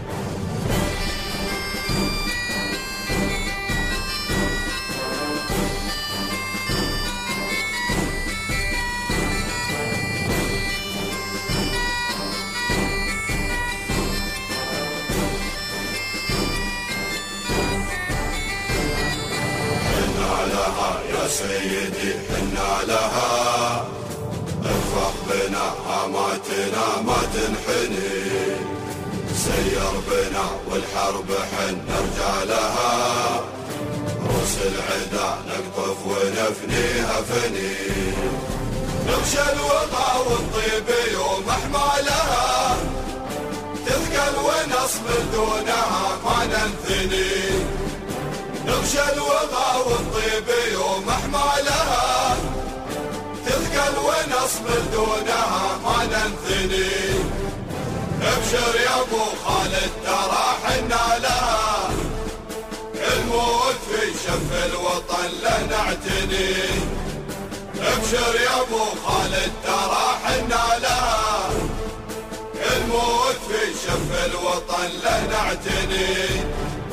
يا سيدي حنا لها ارفق بنا اماتنا ما تنحني سير بنا والحرب حن نرجع لها روس العدا نقطف ونفنيها فني نغشى الوطا والطيب يوم احمالها تثقل ونصبر دونها ما ننثني نغشى الوغى والطيب يوم احمالها تثقل ونصبر دونها ما ننثني ابشر يا ابو خالد ترى حنا لها الموت في شف الوطن له نعتني ابشر يا ابو خالد ترى حنا لها الموت في شف الوطن له نعتني.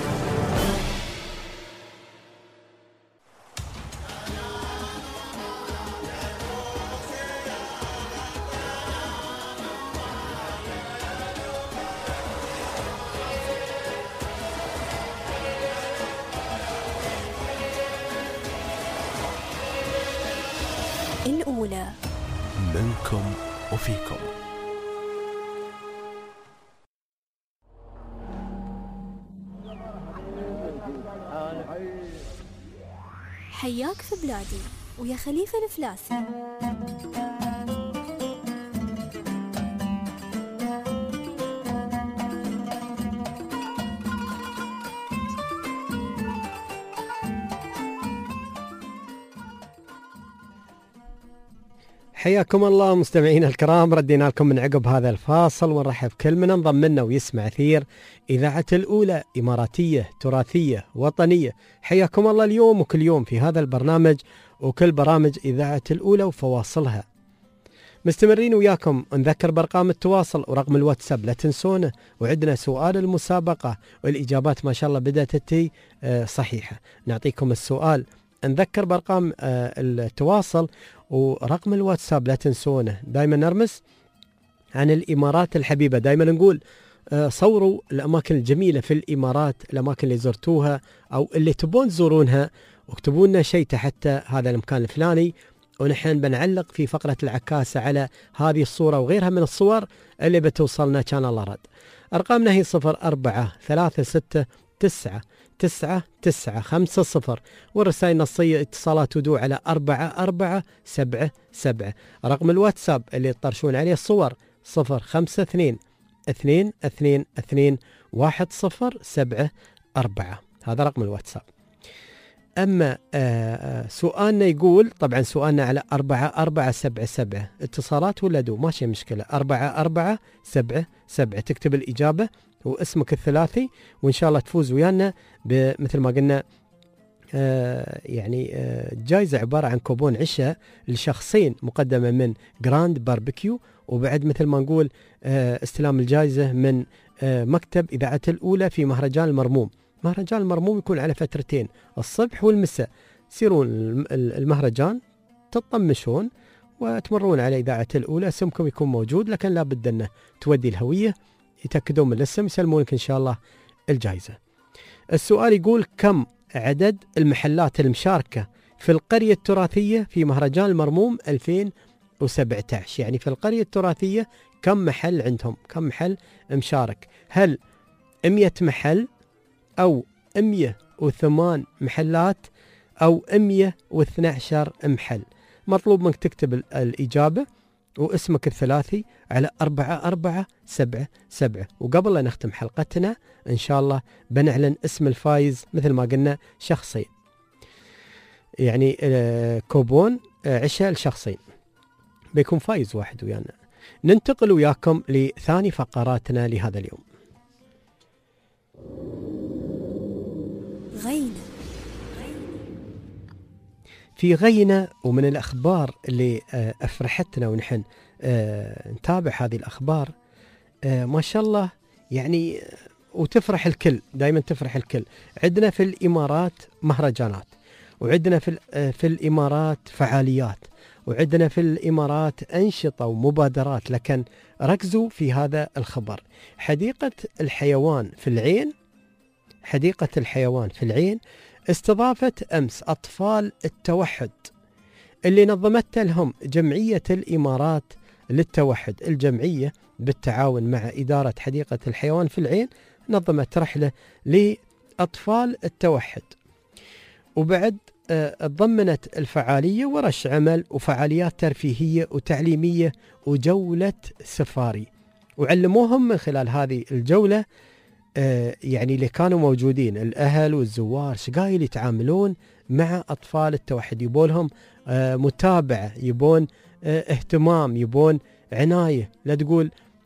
الأولى منكم وفيكم. حياك في بلادي ويا خليفة الفلاسي. حياكم الله مستمعينا الكرام، ردينا لكم من عقب هذا الفاصل ونرحب كل من انضم لنا ويسمع أثير إذاعة الأولى، إماراتية تراثية وطنية. حياكم الله اليوم وكل يوم في هذا البرنامج وكل برامج إذاعة الأولى وفواصلها. مستمرين وياكم، نذكر بأرقام التواصل ورقم الواتساب لا تنسونه، وعندنا سؤال المسابقة والإجابات ما شاء الله بدأت تتي صحيحة. نعطيكم السؤال، نذكر بأرقام التواصل ورقم الواتساب لا تنسونه. دائما نرمس عن الإمارات الحبيبة، دائما نقول صوروا الأماكن الجميلة في الإمارات، الأماكن اللي زرتوها أو اللي تبون تزورونها، واكتبوا لنا شيء تحت هذا المكان الفلاني، ونحن بنعلق في فقرة العكاسة على هذه الصورة وغيرها من الصور اللي بتوصلنا. كان الله رد. أرقامنا هي صفر أربعة ثلاثة ستة تسعة تسعة تسعة خمسة صفر، والرسائل النصية اتصالات ودو على أربعة أربعة سبعة سبعة. رقم الواتساب اللي تطرشون عليه الصور صفر خمسة اثنين اثنين اثنين اثنين واحد صفر سبعة أربعة، هذا رقم الواتساب. أما آآ سؤالنا يقول، طبعا سؤالنا على أربعة أربعة سبعة سبعة، اتصالات ولا دو ماشي مشكلة، أربعة أربعة سبعة سبعة، تكتب الإجابة واسمك الثلاثي وإن شاء الله تفوز ويانا مثل ما قلنا. آه يعني آه جائزة عبارة عن كوبون عشاء لشخصين مقدمة من جراند باربيكيو، وبعد مثل ما نقول آه استلام الجائزة من آه مكتب إذاعة الأولى في مهرجان المرموم. مهرجان المرموم يكون على فترتين، الصبح والمساء. سيرون المهرجان تطمشون وتمرون على إذاعة الأولى، اسمكم يكون موجود، لكن لا بد أنه تودي الهوية، يتأكدون من الاسم، يسلمونك إن شاء الله الجائزة. السؤال يقول كم عدد المحلات المشاركة في القرية التراثية في مهرجان المرموم ألفين وسبعة عشر؟ يعني في القرية التراثية كم محل عندهم، كم محل مشارك؟ هل مئة محل أو مئة وثمان محلات أو مئة واثني عشر محل؟ مطلوب منك تكتب الإجابة واسمك الثلاثي على أربعة أربعة سبعة سبعة. وقبل لا نختم حلقتنا إن شاء الله بنعلن اسم الفايز مثل ما قلنا شخصين، يعني كوبون عشاء لشخصين، بيكون فايز واحد ويانا. ننتقل وياكم لثاني فقراتنا لهذا اليوم. غينة. في غينة ومن الأخبار اللي أفرحتنا ونحن نتابع هذه الأخبار ما شاء الله يعني، وتفرح الكل، دائما تفرح الكل. عندنا في الإمارات مهرجانات، وعندنا في في الإمارات فعاليات، وعندنا في الإمارات أنشطة ومبادرات، لكن ركزوا في هذا الخبر. حديقة الحيوان في العين، حديقة الحيوان في العين استضافت أمس أطفال التوحد اللي نظمت لهم جمعية الإمارات للتوحد. الجمعية بالتعاون مع إدارة حديقة الحيوان في العين نظمت رحلة لأطفال التوحد، وبعد ضمنت الفعالية ورش عمل وفعاليات ترفيهية وتعليمية وجولة سفاري، وعلموهم من خلال هذه الجولة يعني اللي كانوا موجودين الأهل والزوار شقايل يتعاملون مع أطفال التوحد، يبونهم متابعة، يبون اهتمام، يبون عناية. لا تقول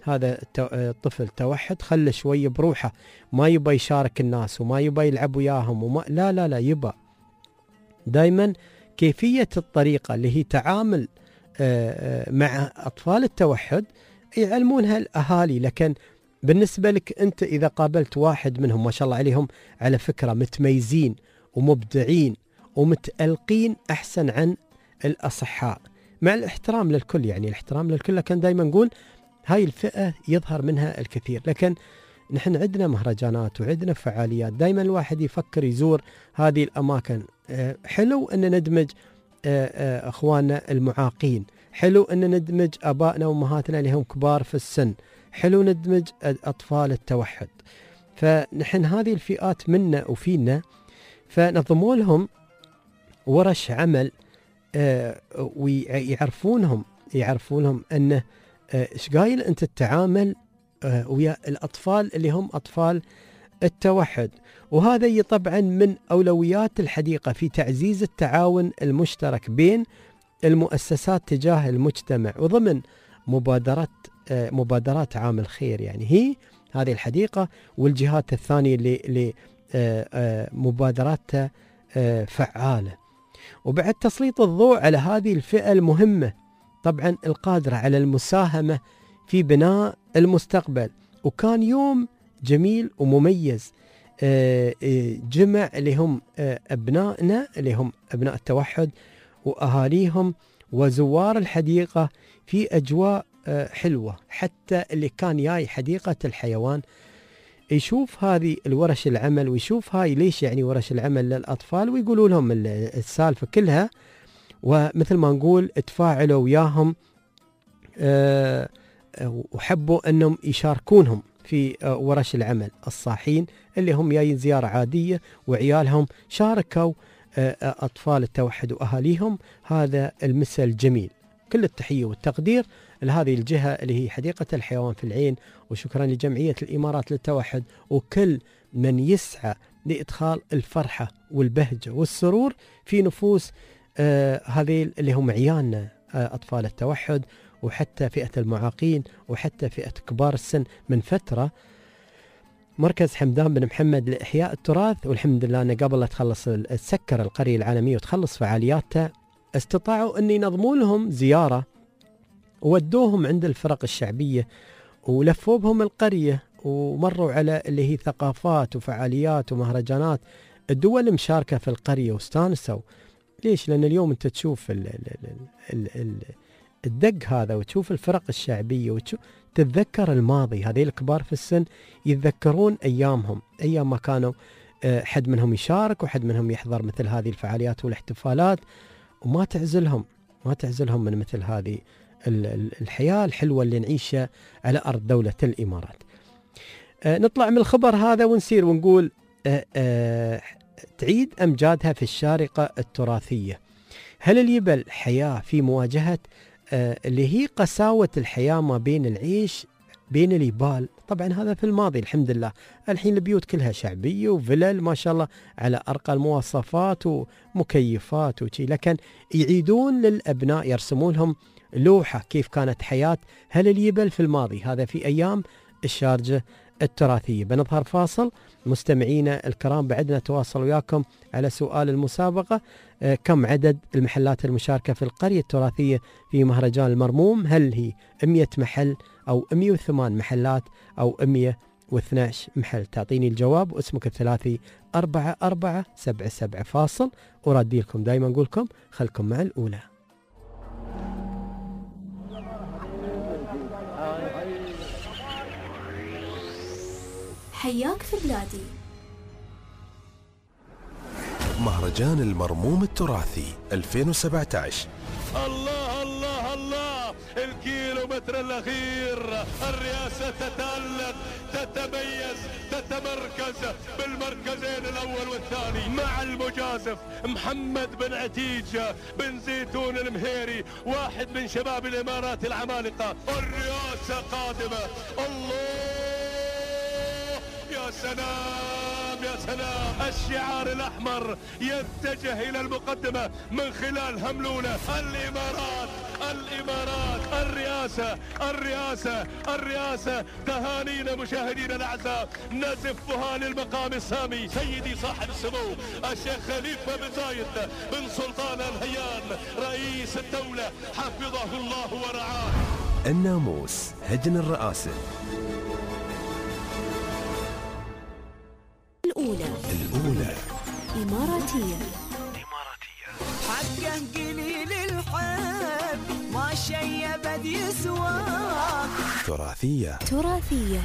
هذا الطفل توحد، خله شوي بروحه، ما يبى يشارك الناس وما يبى يلعب وياهم وما لا لا لا يبى دائما كيفية الطريقة اللي هي تعامل مع أطفال التوحد يعلمونها الأهالي. لكن بالنسبة لك أنت إذا قابلت واحد منهم ما شاء الله عليهم على فكرة متميزين ومبدعين ومتألقين أحسن عن الأصحاء، مع الاحترام للكل، يعني الاحترام للكل، لكن دائما نقول هاي الفئة يظهر منها الكثير. لكن نحن عندنا مهرجانات وعندنا فعاليات، دائما الواحد يفكر يزور هذه الأماكن. حلو أن ندمج أخواننا المعاقين، حلو أن ندمج أبائنا وأمهاتنا اللي هم كبار في السن، حلو ندمج أطفال التوحد. فنحن هذه الفئات منا وفينا، فنظموا لهم ورش عمل ويعرفونهم يعرفونهم أنه إيش قايل أنت تتعامل ويا الأطفال اللي هم أطفال التوحد. وهذا طبعا من أولويات الحديقة في تعزيز التعاون المشترك بين المؤسسات تجاه المجتمع وضمن مبادرات مبادرات عام الخير. يعني هي هذه الحديقة والجهات الثانية اللي مبادراتها فعالة. وبعد تسليط الضوء على هذه الفئة المهمة طبعا القادرة على المساهمة في بناء المستقبل. وكان يوم جميل ومميز، جمع اللي هم أبنائنا اللي هم أبناء التوحد وأهاليهم وزوار الحديقة في أجواء حلوة. حتى اللي كان جاي حديقة الحيوان يشوف هذه الورش العمل ويشوف هاي ليش يعني ورش العمل للأطفال، ويقولوا لهم السالفة كلها، ومثل ما نقول تفاعلوا وياهم وحبوا أنهم يشاركونهم في ورش العمل. الصاحين اللي هم جايين زيارة عادية وعيالهم شاركوا أطفال التوحد وأهاليهم. هذا المثل الجميل. كل التحية والتقدير لهذه الجهة اللي هي حديقة الحيوان في العين، وشكرا لجمعية الإمارات للتوحد وكل من يسعى لإدخال الفرحة والبهجة والسرور في نفوس آه هذه اللي هم عيالنا، آه أطفال التوحد وحتى فئة المعاقين وحتى فئة كبار السن. من فترة مركز حمدان بن محمد لإحياء التراث، والحمد لله أنه قبل لا تخلص تسكر القرية العالمية وتخلص فعالياتها استطاعوا أن ينظموا لهم زيارة وودوهم عند الفرق الشعبية ولفوا بهم القرية ومروا على اللي هي ثقافات وفعاليات ومهرجانات الدول المشاركة في القرية واستانسوا. ليش؟ لأن اليوم أنت تشوف ال ال ال ال الدق هذا وتشوف الفرق الشعبية وتشوف تتذكر الماضي. هذه الكبار في السن يتذكرون أيامهم، أيام ما كانوا حد منهم يشارك وحد منهم يحضر مثل هذه الفعاليات والاحتفالات، وما تعزلهم ما تعزلهم من مثل هذه الحياة الحلوة اللي نعيشها على أرض دولة الإمارات. أه نطلع من الخبر هذا ونسير ونقول أه أه تعيد أمجادها في الشارقة التراثية. هل اليبل حياة في مواجهة أه اللي هي قساوة الحياة ما بين العيش بين اليبال؟ طبعا هذا في الماضي الحمد لله. الحين البيوت كلها شعبية وفلل ما شاء الله على أرقى المواصفات ومكيفات وشي، لكن يعيدون للأبناء يرسمون لهم لوحة كيف كانت حياة هل اليبل في الماضي. هذا في أيام الشارجة التراثية. بنظهر فاصل. مستمعينا الكرام بعدنا تواصل وياكم على سؤال المسابقة، آه كم عدد المحلات المشاركة في القرية التراثية في مهرجان المرموم؟ هل هي مئة محل أو مئة وثمانية محلات أو مئة واثني عشر محل؟ تعطيني الجواب واسمك الثلاثي أربعة أربعة سبعة سبعة. فاصل وردي لكم دايما نقولكم خلكم مع الأولى. حياك في بلادي. مهرجان المرموم التراثي ألفين وسبعة عشر. الله الله الله، الكيلومتر الأخير، الرئاسة تتألق، تتميز، تتمركز بالمركزين الأول والثاني مع المجازف محمد بن عتيجة بن زيتون المهيري، واحد من شباب الإمارات العمالقة. الرئاسة قادمة. الله يا سلام يا سلام. الشعار الأحمر يتجه إلى المقدمة من خلال هملولة. الإمارات الإمارات. الرئاسة الرئاسة الرئاسة. تهانينا مشاهدينا الأعزاء، نزفها للمقام السامي سيدي صاحب السمو الشيخ خليفة بن زايد بن سلطان الهيان رئيس الدولة حفظه الله ورعاه. الناموس هجن الرئاسة. الأولى الأولى إماراتية. حقه قليل الحب ما شي بد يسواه. تراثية تراثية.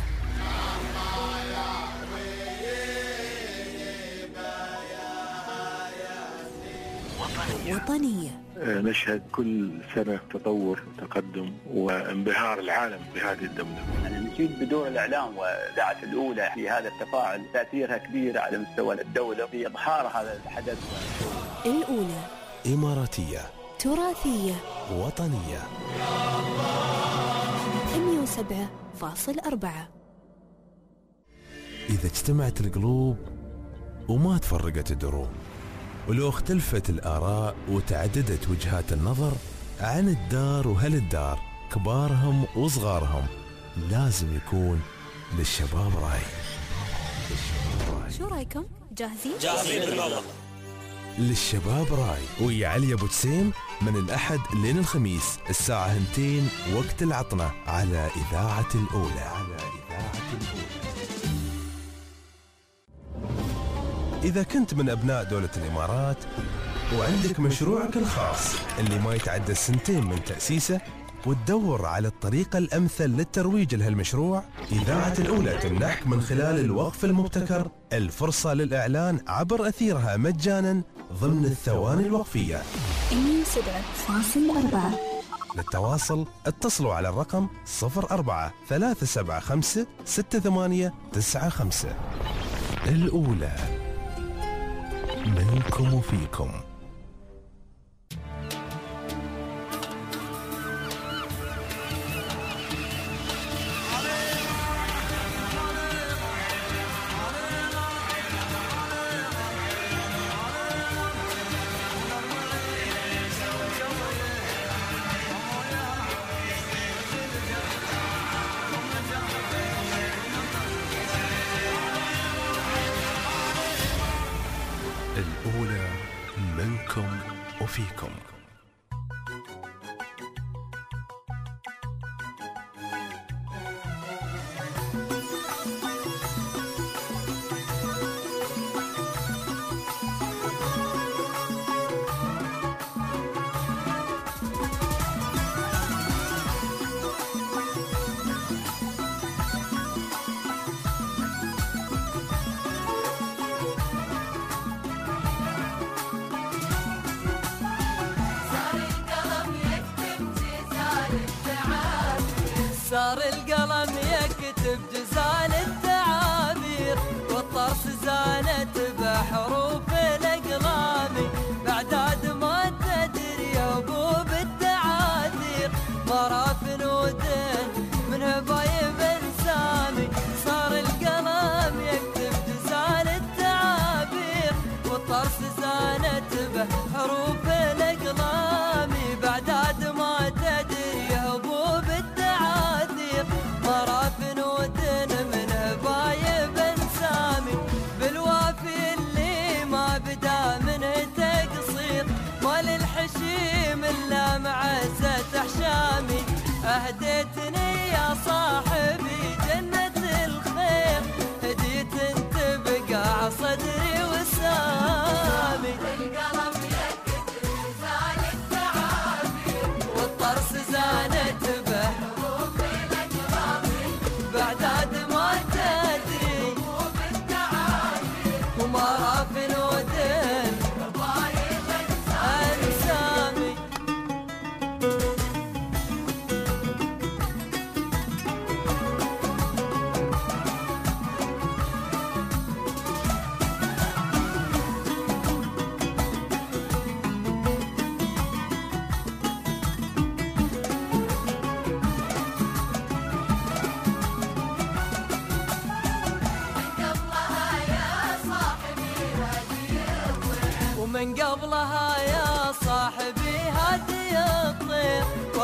وطنية. نشهد كل سنة تطور وتقدم وانبهار العالم بهذه الدولة. يعني نشيد بدور الإعلام وإذاعة الأولى في هذا التفاعل تأثيرها كبير على مستوى الدولة في إظهار هذا الحدث. الأولى إماراتية تراثية وطنية. مئة وسبعة فاصل أربعة. إذا اجتمعت القلوب وما تفرقت الدروب، ولو اختلفت الآراء وتعددت وجهات النظر عن الدار وهل الدار، كبارهم وصغارهم، لازم يكون للشباب رأي. شو رأيكم؟ جاهزين؟ جاهزين بالله. للشباب راي ويا علي ابو تسيم من الاحد لين الخميس الساعه اثنتين وقت العطنه على اذاعه الاولى. على اذاعه الاولى. اذا كنت من ابناء دوله الامارات وعندك مشروعك الخاص اللي ما يتعدى السنتين من تاسيسه وتدور على الطريقة الأمثل للترويج لهالمشروع، إذاعة الأولى تمنحك من خلال الوقف المبتكر الفرصة للإعلان عبر أثيرها مجانا ضمن الثواني الوقفية. مئة وسبعة فاصل أربعة. للتواصل اتصلوا على الرقم صفر أربعة ثلاثة سبعة خمسة ستة ثمانية تسعة خمسة. الأولى منكم وفيكم. الأولى منكم وفيكم. صار القلم يكتب جزال التعابير والطرس زانت بحروف الأقلام بعداد ما تدري أبوب التعاثير مرافن ودن من هبايب سامي. صار القلم يكتب جزال التعابير والطرس زانت بحروف الأقلام بعداد ما تدري أبوب التعاثير مرافن ودن من هبايب سامي. بالوافي اللي ما بدا منه تقصير مال الحشيم الا معزة احشامي. اهديتني يا صاحبي جنة الخير هديت انت بقاع صدري وسامي. القلم يكتب جزال التعابير والطرس زانت به بعداد ما تدري ومرافن ودن أنسامي. من قبلها يا صاحبي هدي الطير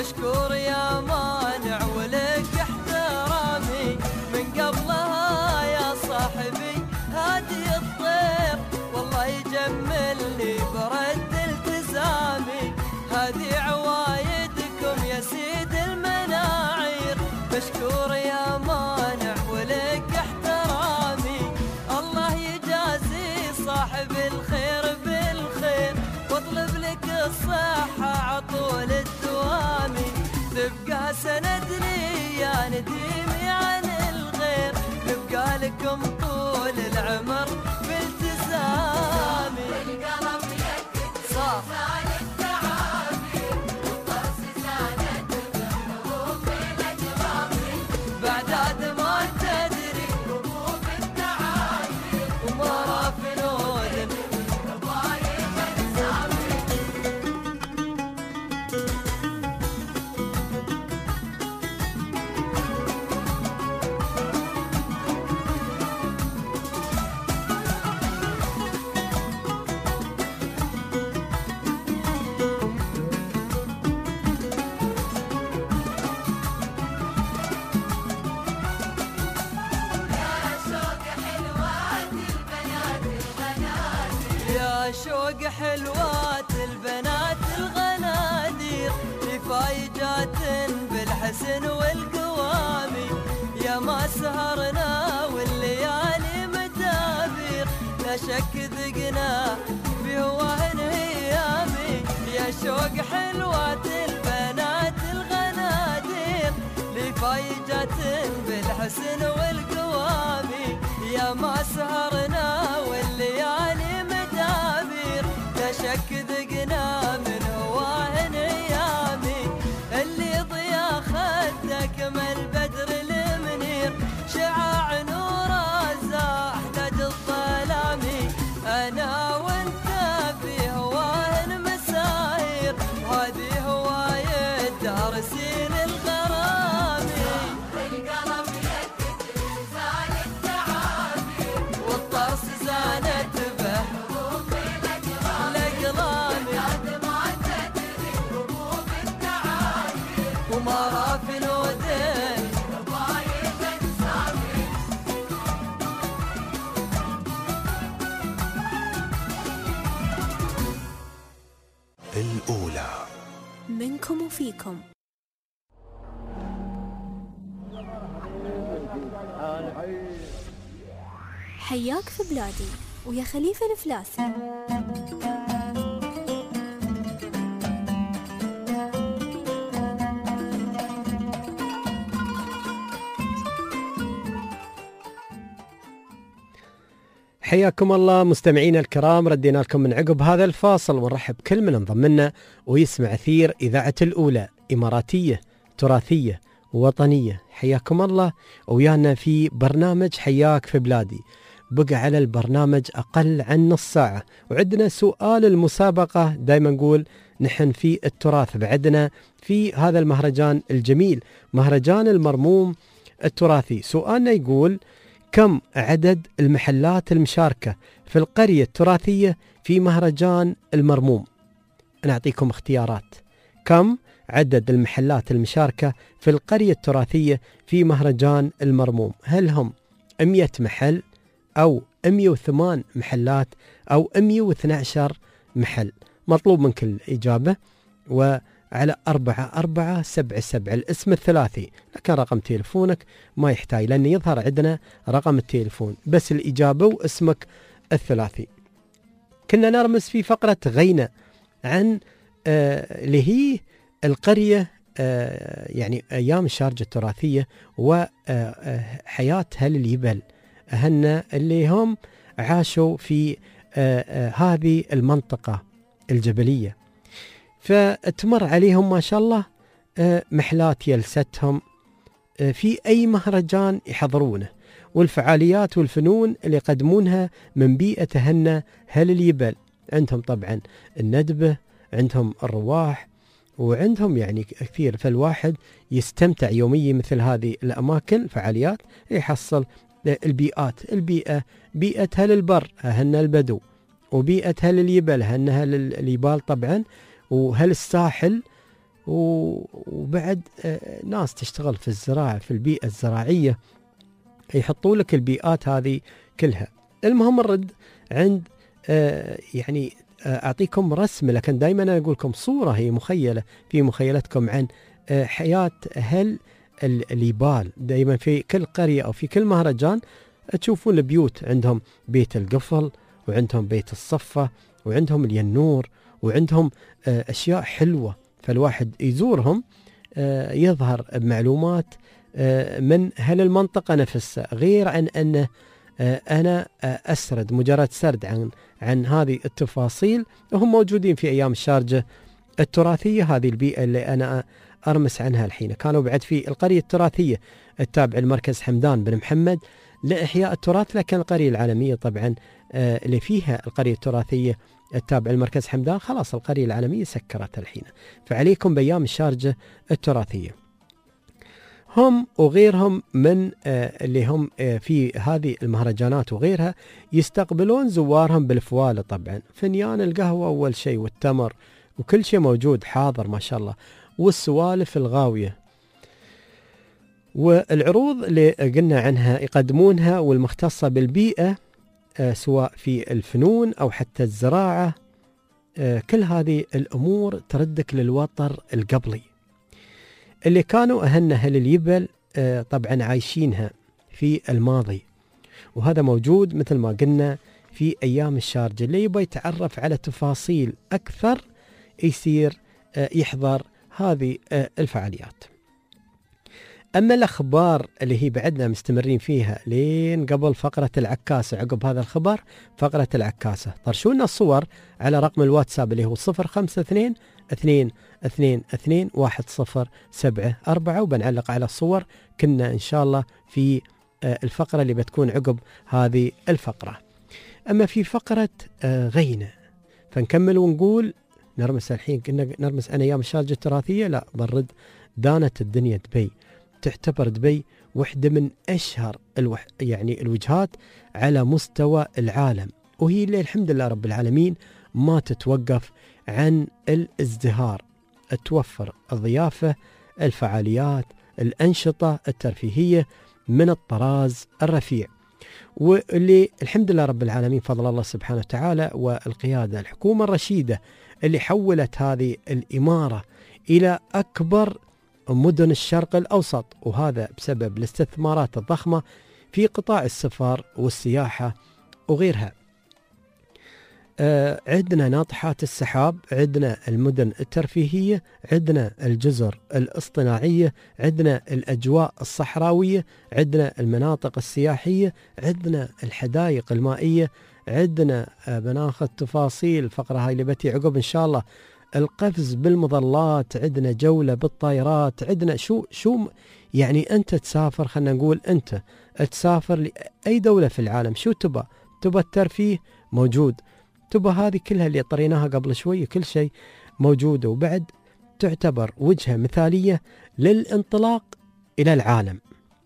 مشكور يا مانع ولك احترامي من قبلها يا صاحبي هادي الطير والله يجملني برد التزامي هذه عوايدكم يا سيد المناعير مشكور يا مانع ولك احترامي الله يجازي صاحب الخير بالخير واطلب لك الصحة عطول الدوامي تبقى سند لي يا نديمي عن الغير نبقى لكم طول العمر بالتزامي القلب يكتب زال التعابير والطرس زانت بحروف الأجرامي بعداد ما تدري ربوب التعابير ومرافنون ربايب الزامي يا شوق حلوات البنات الغنادير لفايجات بالحسن والقوامي يا ما سهرنا والليالي مدابير لا شك ذقنا في هواهن هيامي يا شوق حلوات البنات الغنادير لفايجات بالحسن والقوامي يا ما سهرنا والليالي مدابير لا شك ذقنا من هواهن ايامي اللي ضيا خدك من البدر المنير شعاع نوره زاح تاج الظلامي انا وانت في هواهن مساير وهذه هوايه دارسين الغرامي القلب يكتب زال التعابير والطرس زانت به الأقلامي ما تدري ربوب التعابير ومرافن ودين ربايب الزامي الأولى منكم وفيكم. حياك في بلادي ويا خليفة الفلاسي. حياكم الله مستمعينا الكرام، ردينا لكم من عقب هذا الفاصل ونرحب كل من انضم لنا ويسمع أثير إذاعة الأولى، إماراتية تراثية وطنية. حياكم الله ويانا في برنامج حياك في بلادي. بقى على البرنامج أقل عن نص ساعة وعندنا سؤال المسابقة. دايما نقول نحن في التراث بعدنا في هذا المهرجان الجميل مهرجان المرموم التراثي. سؤالنا يقول: كم عدد المحلات المشاركة في القرية التراثية في مهرجان المرموم؟ نعطيكم اختيارات. كم عدد المحلات المشاركة في القرية التراثية في مهرجان المرموم؟ هل هم مئة محل أو مئة وثمانية محلات أو مئة واثني عشر محل؟ مطلوب منك الإجابة وعلى أربعة أربعة سبعة سبعة الاسم الثلاثي، لكن رقم تليفونك ما يحتاج لأن يظهر عندنا رقم التليفون بس الإجابة واسمك الثلاثي. كنا نرمز في فقرة غينة عن آه اللي هي القرية آه يعني أيام الشارجة التراثية وحياة هل اليبل أهلنا اللي هم عاشوا في آه آه هذه المنطقة الجبلية، فتمر عليهم ما شاء الله آه محلات يلستهم آه في أي مهرجان يحضرونه، والفعاليات والفنون اللي يقدمونها من بيئة أهلنا هل اليبل. عندهم طبعا الندبة، عندهم الرواح، وعندهم يعني كثير، فالواحد يستمتع يوميا مثل هذه الأماكن فعاليات يحصل البيئات. البيئة بيئة هل البر أهلنا البدو، وبيئة هل اليبل أهلنا هل اليبال طبعا، وهل الساحل وبعد ناس تشتغل في الزراعة في البيئة الزراعية يحطوا لك البيئات هذه كلها. المهم نرد عند يعني أعطيكم رسم، لكن دائما أنا أقول لكم صورة هي مخيلة في مخيلتكم عن حياة أهل اليبال. دائما في كل قرية أو في كل مهرجان تشوفون البيوت عندهم بيت القفل وعندهم بيت الصفة وعندهم الينور وعندهم أشياء حلوة، فالواحد يزورهم يظهر بمعلومات من أهل المنطقة نفسها، غير عن أنه أنا أسرد مجرد سرد عن عن هذه التفاصيل. وهم موجودين في أيام الشارجة التراثية، هذه البيئة اللي أنا أرمس عنها الحين. كانوا بعد في القرية التراثية التابعة لمركز حمدان بن محمد لإحياء التراث، لكن القرية العالمية طبعا اللي فيها القرية التراثية التابعة لمركز حمدان خلاص القرية العالمية سكرت الحين، فعليكم بأيام الشارجة التراثية. هم وغيرهم من اللي هم في هذه المهرجانات وغيرها يستقبلون زوارهم بالفوالة، طبعا فنيان القهوة أول شيء والتمر وكل شيء موجود حاضر ما شاء الله، والسوالف الغاوية والعروض اللي قلنا عنها يقدمونها والمختصة بالبيئة سواء في الفنون أو حتى الزراعة. كل هذه الأمور تردك للوتر القبلي اللي كانوا أهلنا أهل اليبل طبعا عايشينها في الماضي، وهذا موجود مثل ما قلنا في أيام الشارجة. اللي يبغى يتعرف على تفاصيل أكثر يصير يحضر هذه الفعاليات. أما الأخبار اللي هي بعدنا مستمرين فيها لين قبل فقرة العكاسة، عقب هذا الخبر فقرة العكاسة طرشونا الصور على رقم الواتساب اللي هو صفر خمسة اثنين اثنين اثنين اثنين واحد صفر سبعة أربعة، وبنعلق على الصور كنا إن شاء الله في الفقرة اللي بتكون عقب هذه الفقرة. أما في فقرة غينة فنكمل ونقول نرمس الحين كنا نرمس أنا أيام الشارجة التراثية، لا برد دانت الدنيا دبي. تعتبر دبي واحدة من أشهر الوح يعني الوجهات على مستوى العالم، وهي اللي الحمد لله رب العالمين ما تتوقف عن الازدهار. توفر الضيافة، الفعاليات، الأنشطة الترفيهية من الطراز الرفيع، واللي الحمد لله رب العالمين فضل الله سبحانه وتعالى والقيادة الحكومة الرشيدة اللي حولت هذه الإمارة إلى أكبر مدن الشرق الأوسط، وهذا بسبب الاستثمارات الضخمة في قطاع السفر والسياحة وغيرها. آه عندنا ناطحات السحاب، عندنا المدن الترفيهية، عندنا الجزر الاصطناعية، عندنا الأجواء الصحراوية، عندنا المناطق السياحية، عندنا الحدائق المائية، عندنا آه بناخذ تفاصيل الفقرة هاي اللي بتي عقب إن شاء الله القفز بالمظلات، عندنا جولة بالطائرات، عندنا شو شو يعني أنت تسافر، خلنا نقول أنت تسافر لأي دولة في العالم شو تبى؟ تبى الترفيه موجود، تبى هذه كلها اللي طريناها قبل شوي كل شيء موجود، وبعد تعتبر وجهة مثالية للانطلاق إلى العالم.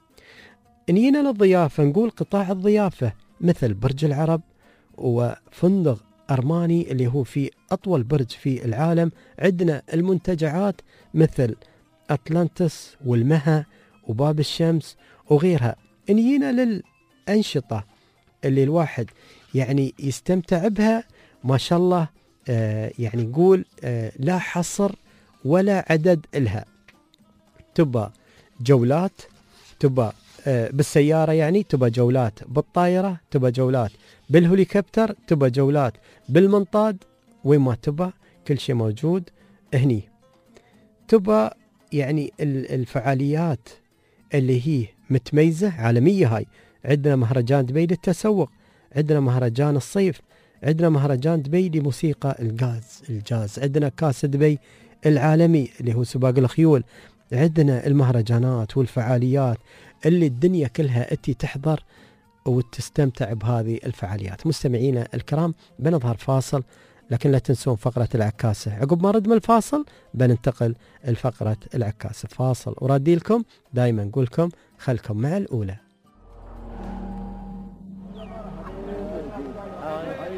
نينا للضيافة نقول قطاع الضيافة مثل برج العرب وفندق أرماني اللي هو في أطول برج في العالم، عندنا المنتجعات مثل أتلانتس والمها وباب الشمس وغيرها. نينا للأنشطة اللي الواحد يعني يستمتع بها ما شاء الله، آه يعني نقول آه لا حصر ولا عدد لها. تبى جولات، تبى آه بالسيارة يعني، تبى جولات بالطائرة، تبى جولات بالهليكوبتر، تبى جولات بالمنطاد، وين ما تبى كل شيء موجود هني. تبى يعني الفعاليات اللي هي متميزة عالمية، هاي عندنا مهرجان دبي للتسوق، عندنا مهرجان الصيف، عندنا مهرجان دبي لموسيقى الجاز الجاز، عندنا كاس دبي العالمي اللي هو سباق الخيول، عندنا المهرجانات والفعاليات اللي الدنيا كلها اتي تحضر وتستمتع بهذه الفعاليات. مستمعينا الكرام بنظهر فاصل، لكن لا تنسون فقرة العكاسة. عقب ما رد من الفاصل بننتقل لفقرة العكاسة. فاصل ورادي لكم، دايما نقول لكم خلكم مع الأولى.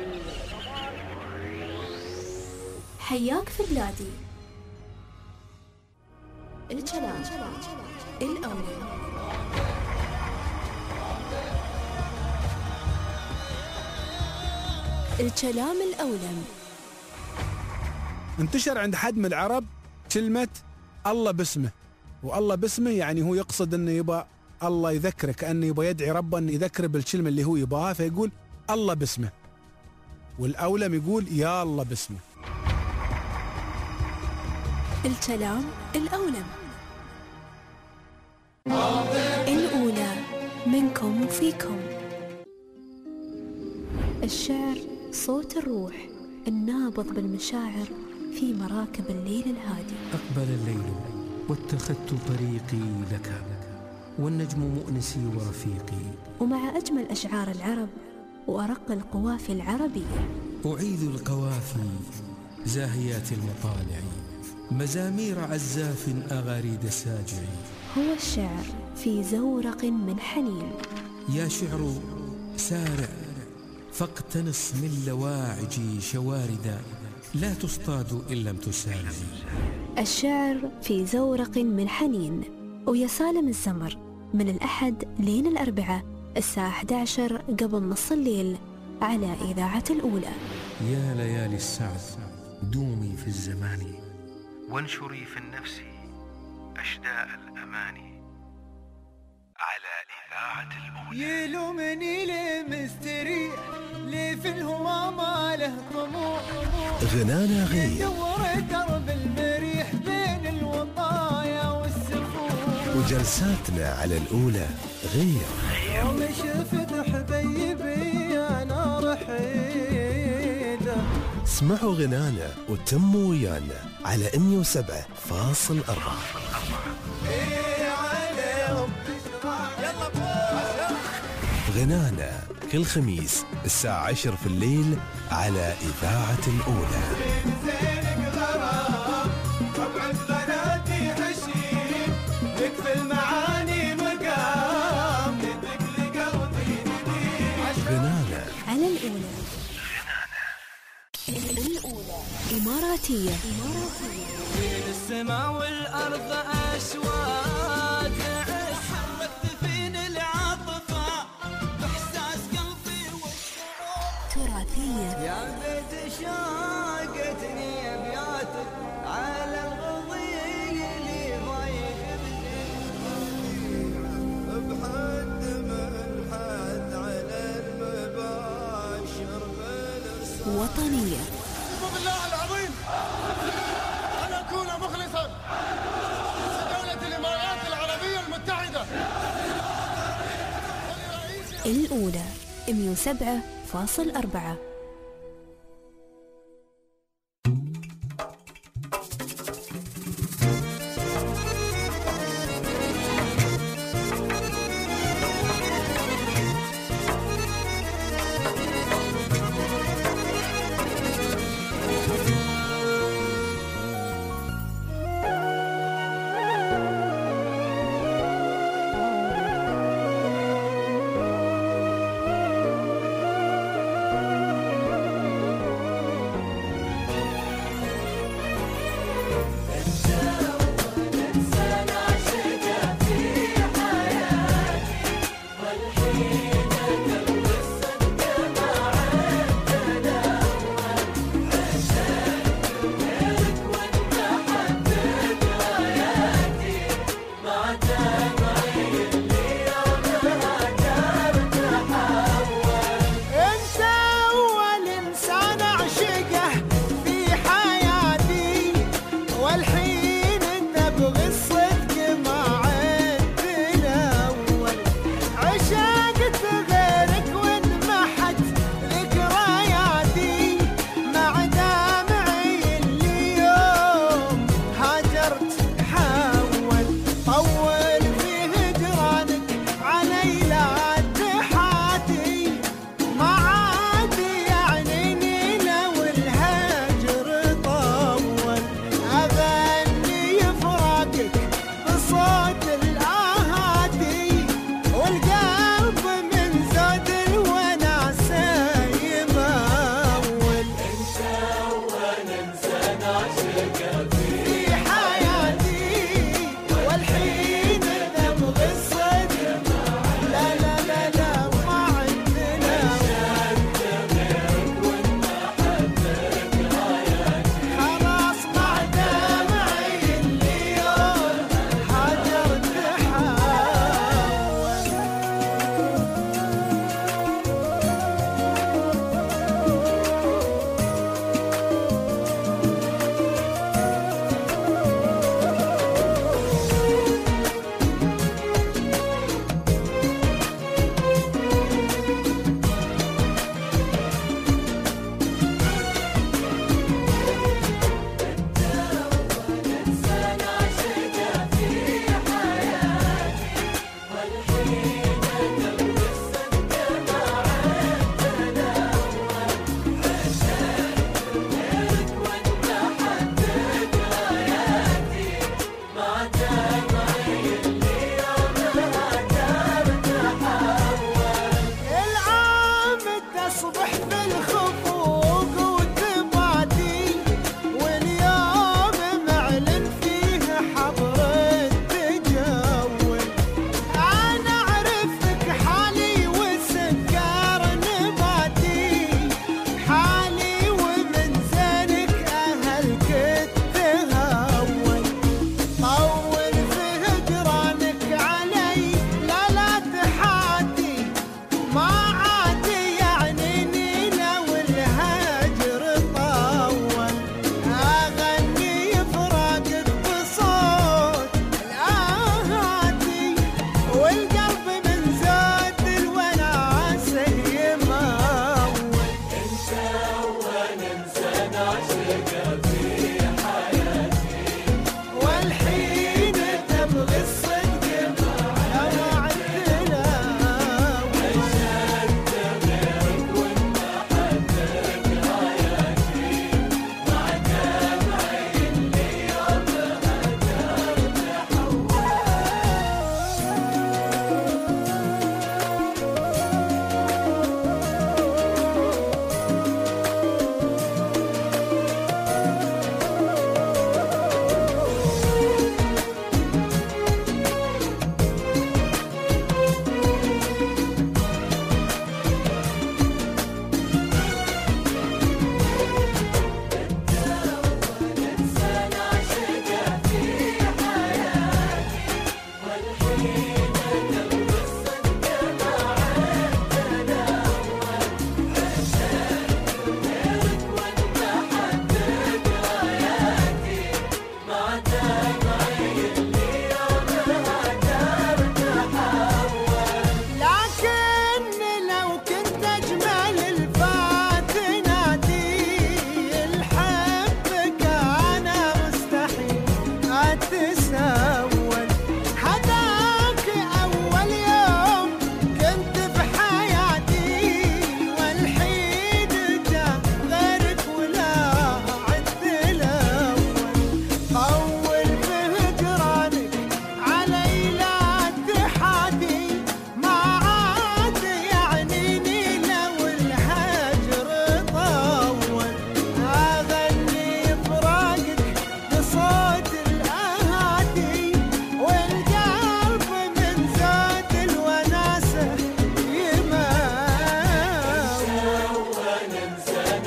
حياك في بلادي. الكلام الأولى. الكلام الأولم. انتشر عند حد من العرب كلمة الله باسمه، والله باسمه يعني هو يقصد انه يبغى الله يذكره، كأنه يبغى يدعي ربه انه يذكره بالكلمة اللي هو يبغاها، فيقول الله باسمه. والأولم يقول يا الله باسمه. الكلام الأولم. الأولى منكم وفيكم. الشعر صوت الروح النابض بالمشاعر في مراكب الليل الهادي. أقبل الليل واتخذت طريقي لك، والنجم مؤنسي ورفيقي. ومع أجمل أشعار العرب وأرق القوافي العربية أعيذ القوافي زاهيات المطالع، مزامير عزاف أغاريد ساجع. هو الشعر في زورق من حنين. يا شعر سارع فاقتنص من لواعجي شواردا، لا تصطاد إن لم تسارعي. الشعر في زورق من حنين، ويا سالم الزمر من الأحد لين الأربعاء الساعة أحد عشر قبل نص الليل على إذاعة الأولى. يا ليالي السعد دومي في الزمان، وانشري في النفس أشداء الأماني على إذاعة الأولى. يلومني ليه مستريح، ليه في الهوى ما له طموح، غنانا غير يدور درب المريح بين الوطايا والسفوح. وجلساتنا على الأولى غير. يوم شفت حبيبي أنا رحيدة. اسمعوا غنانا وتموا ويانا على مية وسبعة فاصل أربعة. غنانا كل خميس الساعة عشر في الليل على إذاعة الأولى. غنانا على الأولى. الأولى إماراتية. بين السماء والأرض أشواق، حركت فيني العاطفة بإحساس قلبي والشعور. تراثية. يا بيت شاقتني أبياتك على القضية اللي ضايقتني، بحد من حد على المباشر بالرسالة. وطنية. بالله العظيم أن أكون مخلصا لدولة الإمارات العربية المتحدة. الأولى مية وسبعة فاصل أربعة.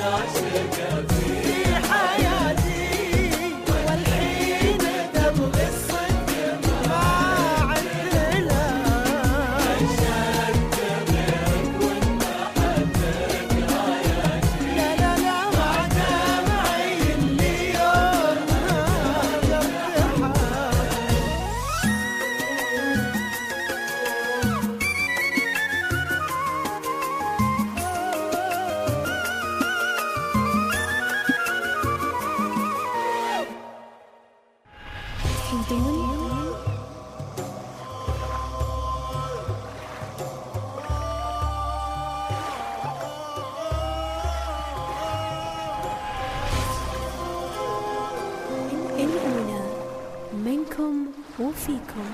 نعشق في حياتي والحين تبغي الصدق ما عدنا عشقت غيرك والمحبة راياتي لا لا لا مع دمعي اليوم هذا ارتحال تريدون الأولى منكم وفيكم.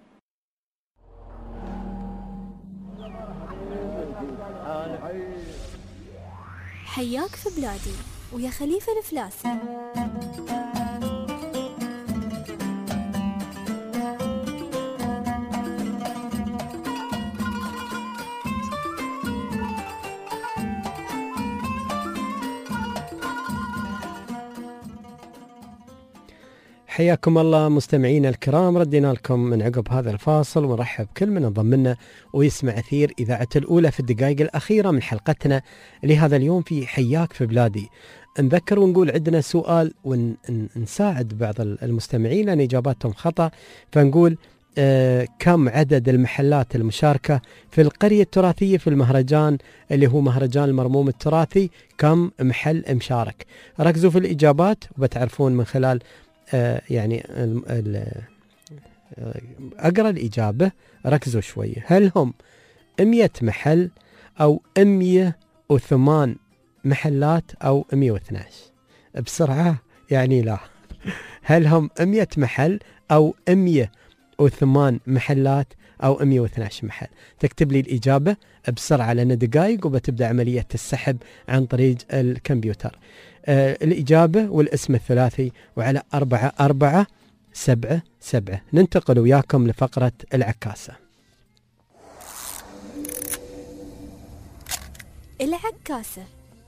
حياك في بلادي ويا خليفة الفلاسي. حياكم الله مستمعينا الكرام، ردينا لكم من عقب هذا الفاصل ونرحب كل من انضم لنا ويسمع أثير إذاعة الأولى في الدقائق الأخيرة من حلقتنا لهذا اليوم في حياك في بلادي. نذكر ونقول عندنا سؤال ونساعد بعض المستمعين لأن إجاباتهم خطأ، فنقول آه كم عدد المحلات المشاركة في القرية التراثية في المهرجان اللي هو مهرجان المرموم التراثي؟ كم محل مشارك؟ ركزوا في الإجابات وبتعرفون من خلال آه يعني ال ال أقرأ الإجابة، ركزوا شوية. هل هم مئة محل أو مئة وثمان محلات أو مئة واثني عشر؟ بسرعة يعني لا. هل هم مئة محل أو مئة وثمان محلات أو مئة واثني عشر محل؟ تكتب لي الإجابة بسرعة لأن دقائق وبتبدأ عملية السحب عن طريق الكمبيوتر. آه الإجابة والاسم الثلاثي وعلى أربعة أربعة سبعة سبعة. ننتقل وياكم لفقرة العكاسة. العكاسة.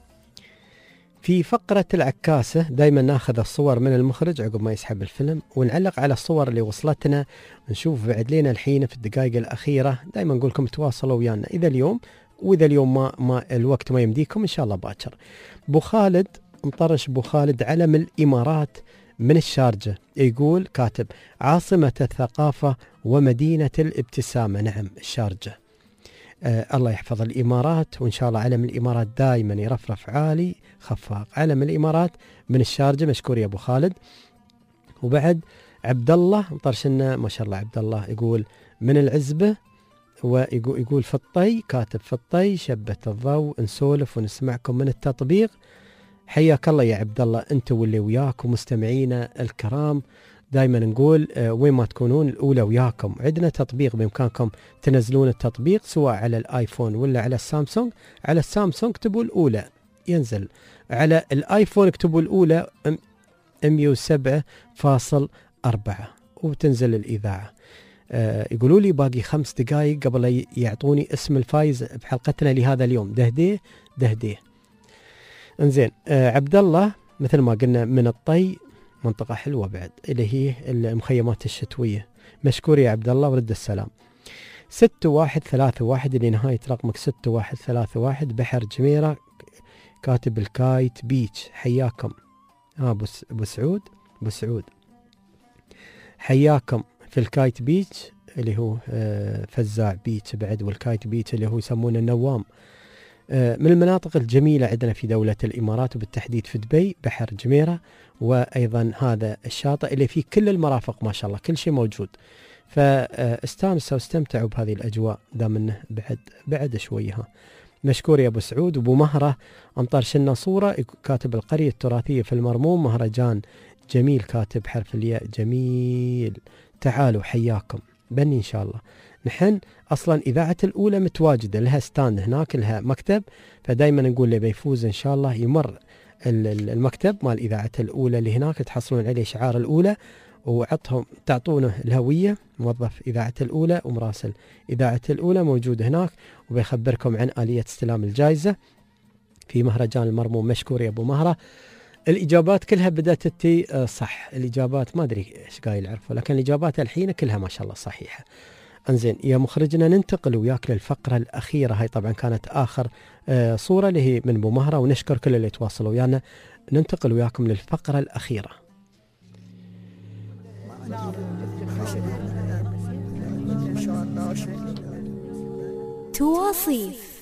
في فقرة العكاسة دايما ناخذ الصور من المخرج عقب ما يسحب الفيلم ونعلق على الصور اللي وصلتنا، نشوف بعد لنا الحين في الدقائق الأخيرة. دايما نقول لكم تواصلوا ويانا إذا اليوم، وإذا اليوم ما, ما الوقت ما يمديكم إن شاء الله باكر. بو خالد مطرش، بو خالد علم الإمارات من الشارجة، يقول كاتب عاصمة الثقافة ومدينة الابتسامة. نعم الشارجة. آه الله يحفظ الإمارات، وإن شاء الله علم الإمارات دائما يرفرف عالي خفاق. علم الإمارات من الشارجة. مشكور يا أبو خالد. وبعد عبد الله مطرشنا ما شاء الله عبد الله، يقول من العزبة، ويقول يقول في الطي، كاتب في الطي شبة الضوء، نسولف ونسمعكم من التطبيق. حياك الله يا عبد الله انت واللي وياك ومستمعينا الكرام. دائما نقول آه وين ما تكونون الأولى وياكم. عندنا تطبيق بإمكانكم تنزلون التطبيق سواء على الآيفون ولا على السامسونج. على السامسونج اكتبوا الأولى ينزل، على الآيفون اكتبوا الأولى مئة وسبعة فاصل أربعة وتنزل الإذاعة. آه يقولوا لي باقي خمس دقائق قبل يعطوني اسم الفايز بحلقتنا لهذا اليوم. دهديه دهديه. انزين آه عبد الله مثل ما قلنا من الطي، منطقة حلوة بعد اللي هي المخيمات الشتوية. مشكور يا عبد الله ورد السلام. ستة واحد ثلاثة واحد اللي نهاية رقمك ستة واحد ثلاثة واحد، بحر جميرة، كاتب الكايت بيتش. حياكم. اه ابو سعود ابو سعود حياكم في الكايت بيتش اللي هو آه فزاع بيتش بعد، والكايت بيتش اللي هو يسمونه النوام. من المناطق الجميلة عندنا في دولة الإمارات وبالتحديد في دبي بحر جميرة، وأيضا هذا الشاطئ اللي فيه كل المرافق ما شاء الله كل شيء موجود. فاستانسوا واستمتعوا بهذه الأجواء دام انه بعد بعد شوية. ها مشكور يا أبو سعود. وأبو مهرة أمطرشنا صورة، كاتب القرية التراثية في المرموم مهرجان جميل، كاتب حرف الياء جميل. تعالوا حياكم بني إن شاء الله. نحن أصلا إذاعة الأولى متواجدة لها ستاند هناك، لها مكتب، فدايما نقول اللي بيفوز إن شاء الله يمر المكتب مال إذاعة الأولى اللي هناك تحصلون عليه شعار الأولى، وعطهم تعطونه الهوية. موظف إذاعة الأولى ومراسل إذاعة الأولى موجود هناك وبيخبركم عن آلية استلام الجائزة. في مهرجان المرموم. مشكور يا أبو مهرة. الإجابات كلها بدأت تتي صح، الإجابات ما أدري إيش قايل عرفوا، لكن الإجابات الحين كلها ما شاء الله صحيحة. انزين يا مخرجنا ننتقل وياك للفقرة الأخيرة. هاي طبعا كانت آخر آه صورة اللي هي من أبو مهرة، ونشكر كل اللي تواصلوا ويانا. ننتقل وياكم للفقرة الأخيرة. تواصيف.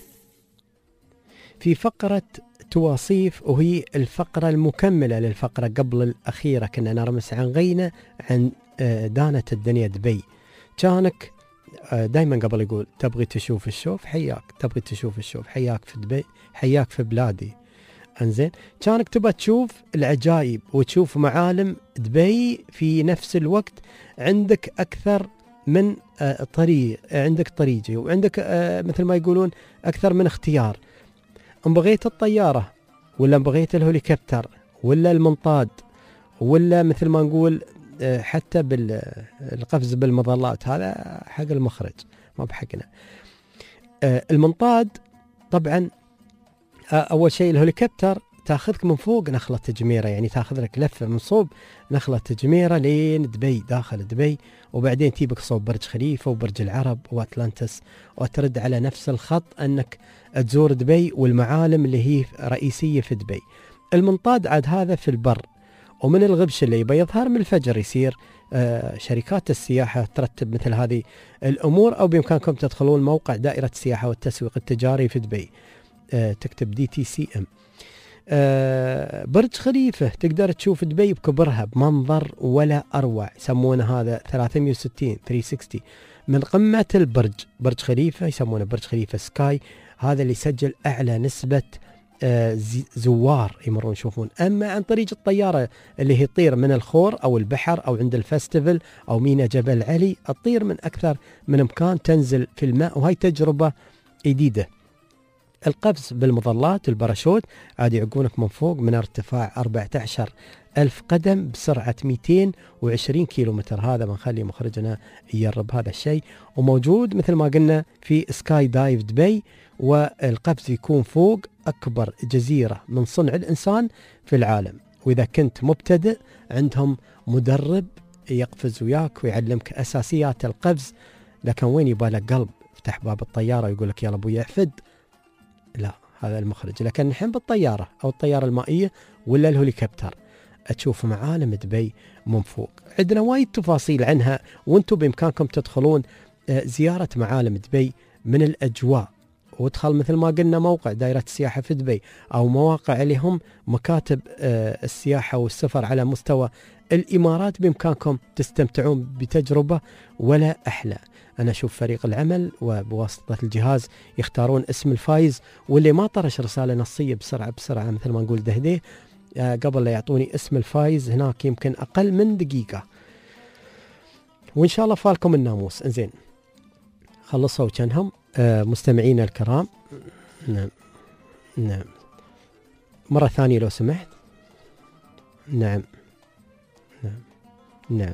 في فقرة تواصيف، وهي الفقرة المكملة للفقرة قبل الأخيرة، كنا نرمس عن غينا عن آه دانة الدنيا دبي. كانك دائما قبل يقول تبغي تشوف الشوف حياك، تبغي تشوف الشوف حياك في دبي، حياك في بلادي. انزين كانك تبغى تشوف العجائب وتشوف معالم دبي في نفس الوقت، عندك اكثر من طريق، عندك طريقه وعندك مثل ما يقولون اكثر من اختيار. ان بغيت الطياره ولا ان بغيت الهليكوبتر ولا المنطاد ولا مثل ما نقول حتى بالقفز بالمظلات، هذا حق المخرج ما بحقنا. المنطاد طبعا اول شيء الهليكوبتر تاخذك من فوق نخلة تجميرة، يعني تاخذ لك لفة من صوب نخلة تجميرة لين دبي، داخل دبي، وبعدين تيبك صوب برج خليفة وبرج العرب واتلانتس، وترد على نفس الخط انك تزور دبي والمعالم اللي هي رئيسية في دبي. المنطاد عاد هذا في البر، ومن الغبش اللي يبي يظهر من الفجر يصير آه شركات السياحة ترتب مثل هذه الأمور، أو بإمكانكم تدخلون موقع دائرة السياحة والتسويق التجاري في دبي، آه تكتب دي تي سي ام. آه برج خليفة تقدر تشوف دبي بكبرها بمنظر ولا أروع، يسمونه هذا ثلاثمية وستين ثلاثمية وستين من قمة البرج. برج خليفة يسمونه برج خليفة سكاي، هذا اللي يسجل أعلى نسبة آه زوار يمرون يشوفون. أما عن طريق الطيارة اللي هي تطير من الخور أو البحر أو عند الفستيفال أو مينا جبل علي، تطير من أكثر من مكان، تنزل في الماء، وهي تجربة جديدة. القفز بالمظلات الباراشوت عاد يعقونك من فوق من ارتفاع أربعة عشر ألف قدم بسرعة مئتين وعشرين كيلومتر. هذا بنخلي مخرجنا يجرب هذا الشيء، وموجود مثل ما قلنا في سكاي دايف دبي. والقفز يكون فوق أكبر جزيرة من صنع الإنسان في العالم، وإذا كنت مبتدئ عندهم مدرب يقفز وياك ويعلمك أساسيات القفز. لكن وين يبالك قلب يفتح باب الطيارة ويقول لك يلا أبوي احفد؟ لا، هذا المخرج. لكن نحن بالطيارة أو الطيارة المائية ولا الهليكوبتر تشوف معالم دبي من فوق. عندنا وايد تفاصيل عنها، وانتم بإمكانكم تدخلون زيارة معالم دبي من الأجواء، وادخل مثل ما قلنا موقع دائرة السياحة في دبي أو مواقع اللي هم مكاتب السياحة والسفر على مستوى الإمارات، بإمكانكم تستمتعون بتجربة ولا أحلى. أنا أشوف فريق العمل وبواسطة الجهاز يختارون اسم الفايز، واللي ما طرش رسالة نصية بسرعة بسرعة مثل ما نقول دهديه قبل لا يعطوني اسم الفايز هناك يمكن أقل من دقيقة، وإن شاء الله فالكم الناموس. إنزين خلصوا كانهم آه مستمعين الكرام. نعم نعم مرة ثانية لو سمحت. نعم نعم نعم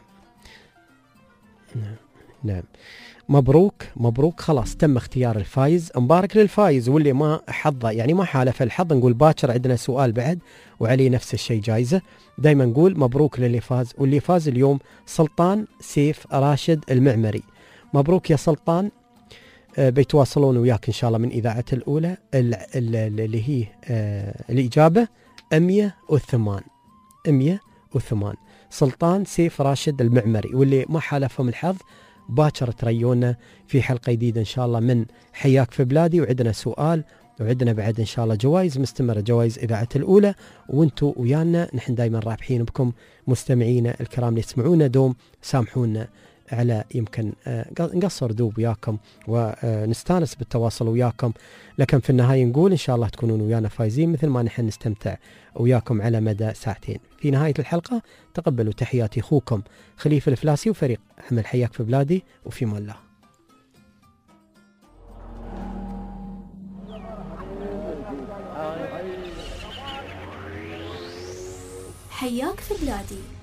نعم نعم مبروك مبروك، خلاص تم اختيار الفايز. مبارك للفايز، واللي ما حظه يعني ما حالف الحظ نقول باكر عندنا سؤال بعد وعليه نفس الشيء جايزة. دايما نقول مبروك للي فاز، واللي فاز اليوم سلطان سيف راشد المعمري. مبروك يا سلطان. آه بيتواصلون وياك إن شاء الله من إذاعة الأولى اللي هي آه الإجابة مئة وثمانية مئة وثمانية سلطان سيف راشد المعمري، واللي ما حالفهم الحظ باكر تريونا في حلقة جديدة إن شاء الله من حياك في بلادي. وعندنا سؤال وعندنا بعد إن شاء الله جوائز مستمرة، جوائز إذاعة الأولى، وانتو ويانا نحن دايما رابحين بكم مستمعينا الكرام اللي يسمعونا دوم. سامحونا على يمكن نقصر دوب وياكم ونستانس بالتواصل وياكم، لكن في النهاية نقول إن شاء الله تكونون ويانا فايزين مثل ما نحن نستمتع وياكم على مدى ساعتين. في نهاية الحلقة تقبلوا تحياتي أخوكم خليفة الفلاسي وفريق عمل حياك في بلادي، وفي مان الله. حياك في بلادي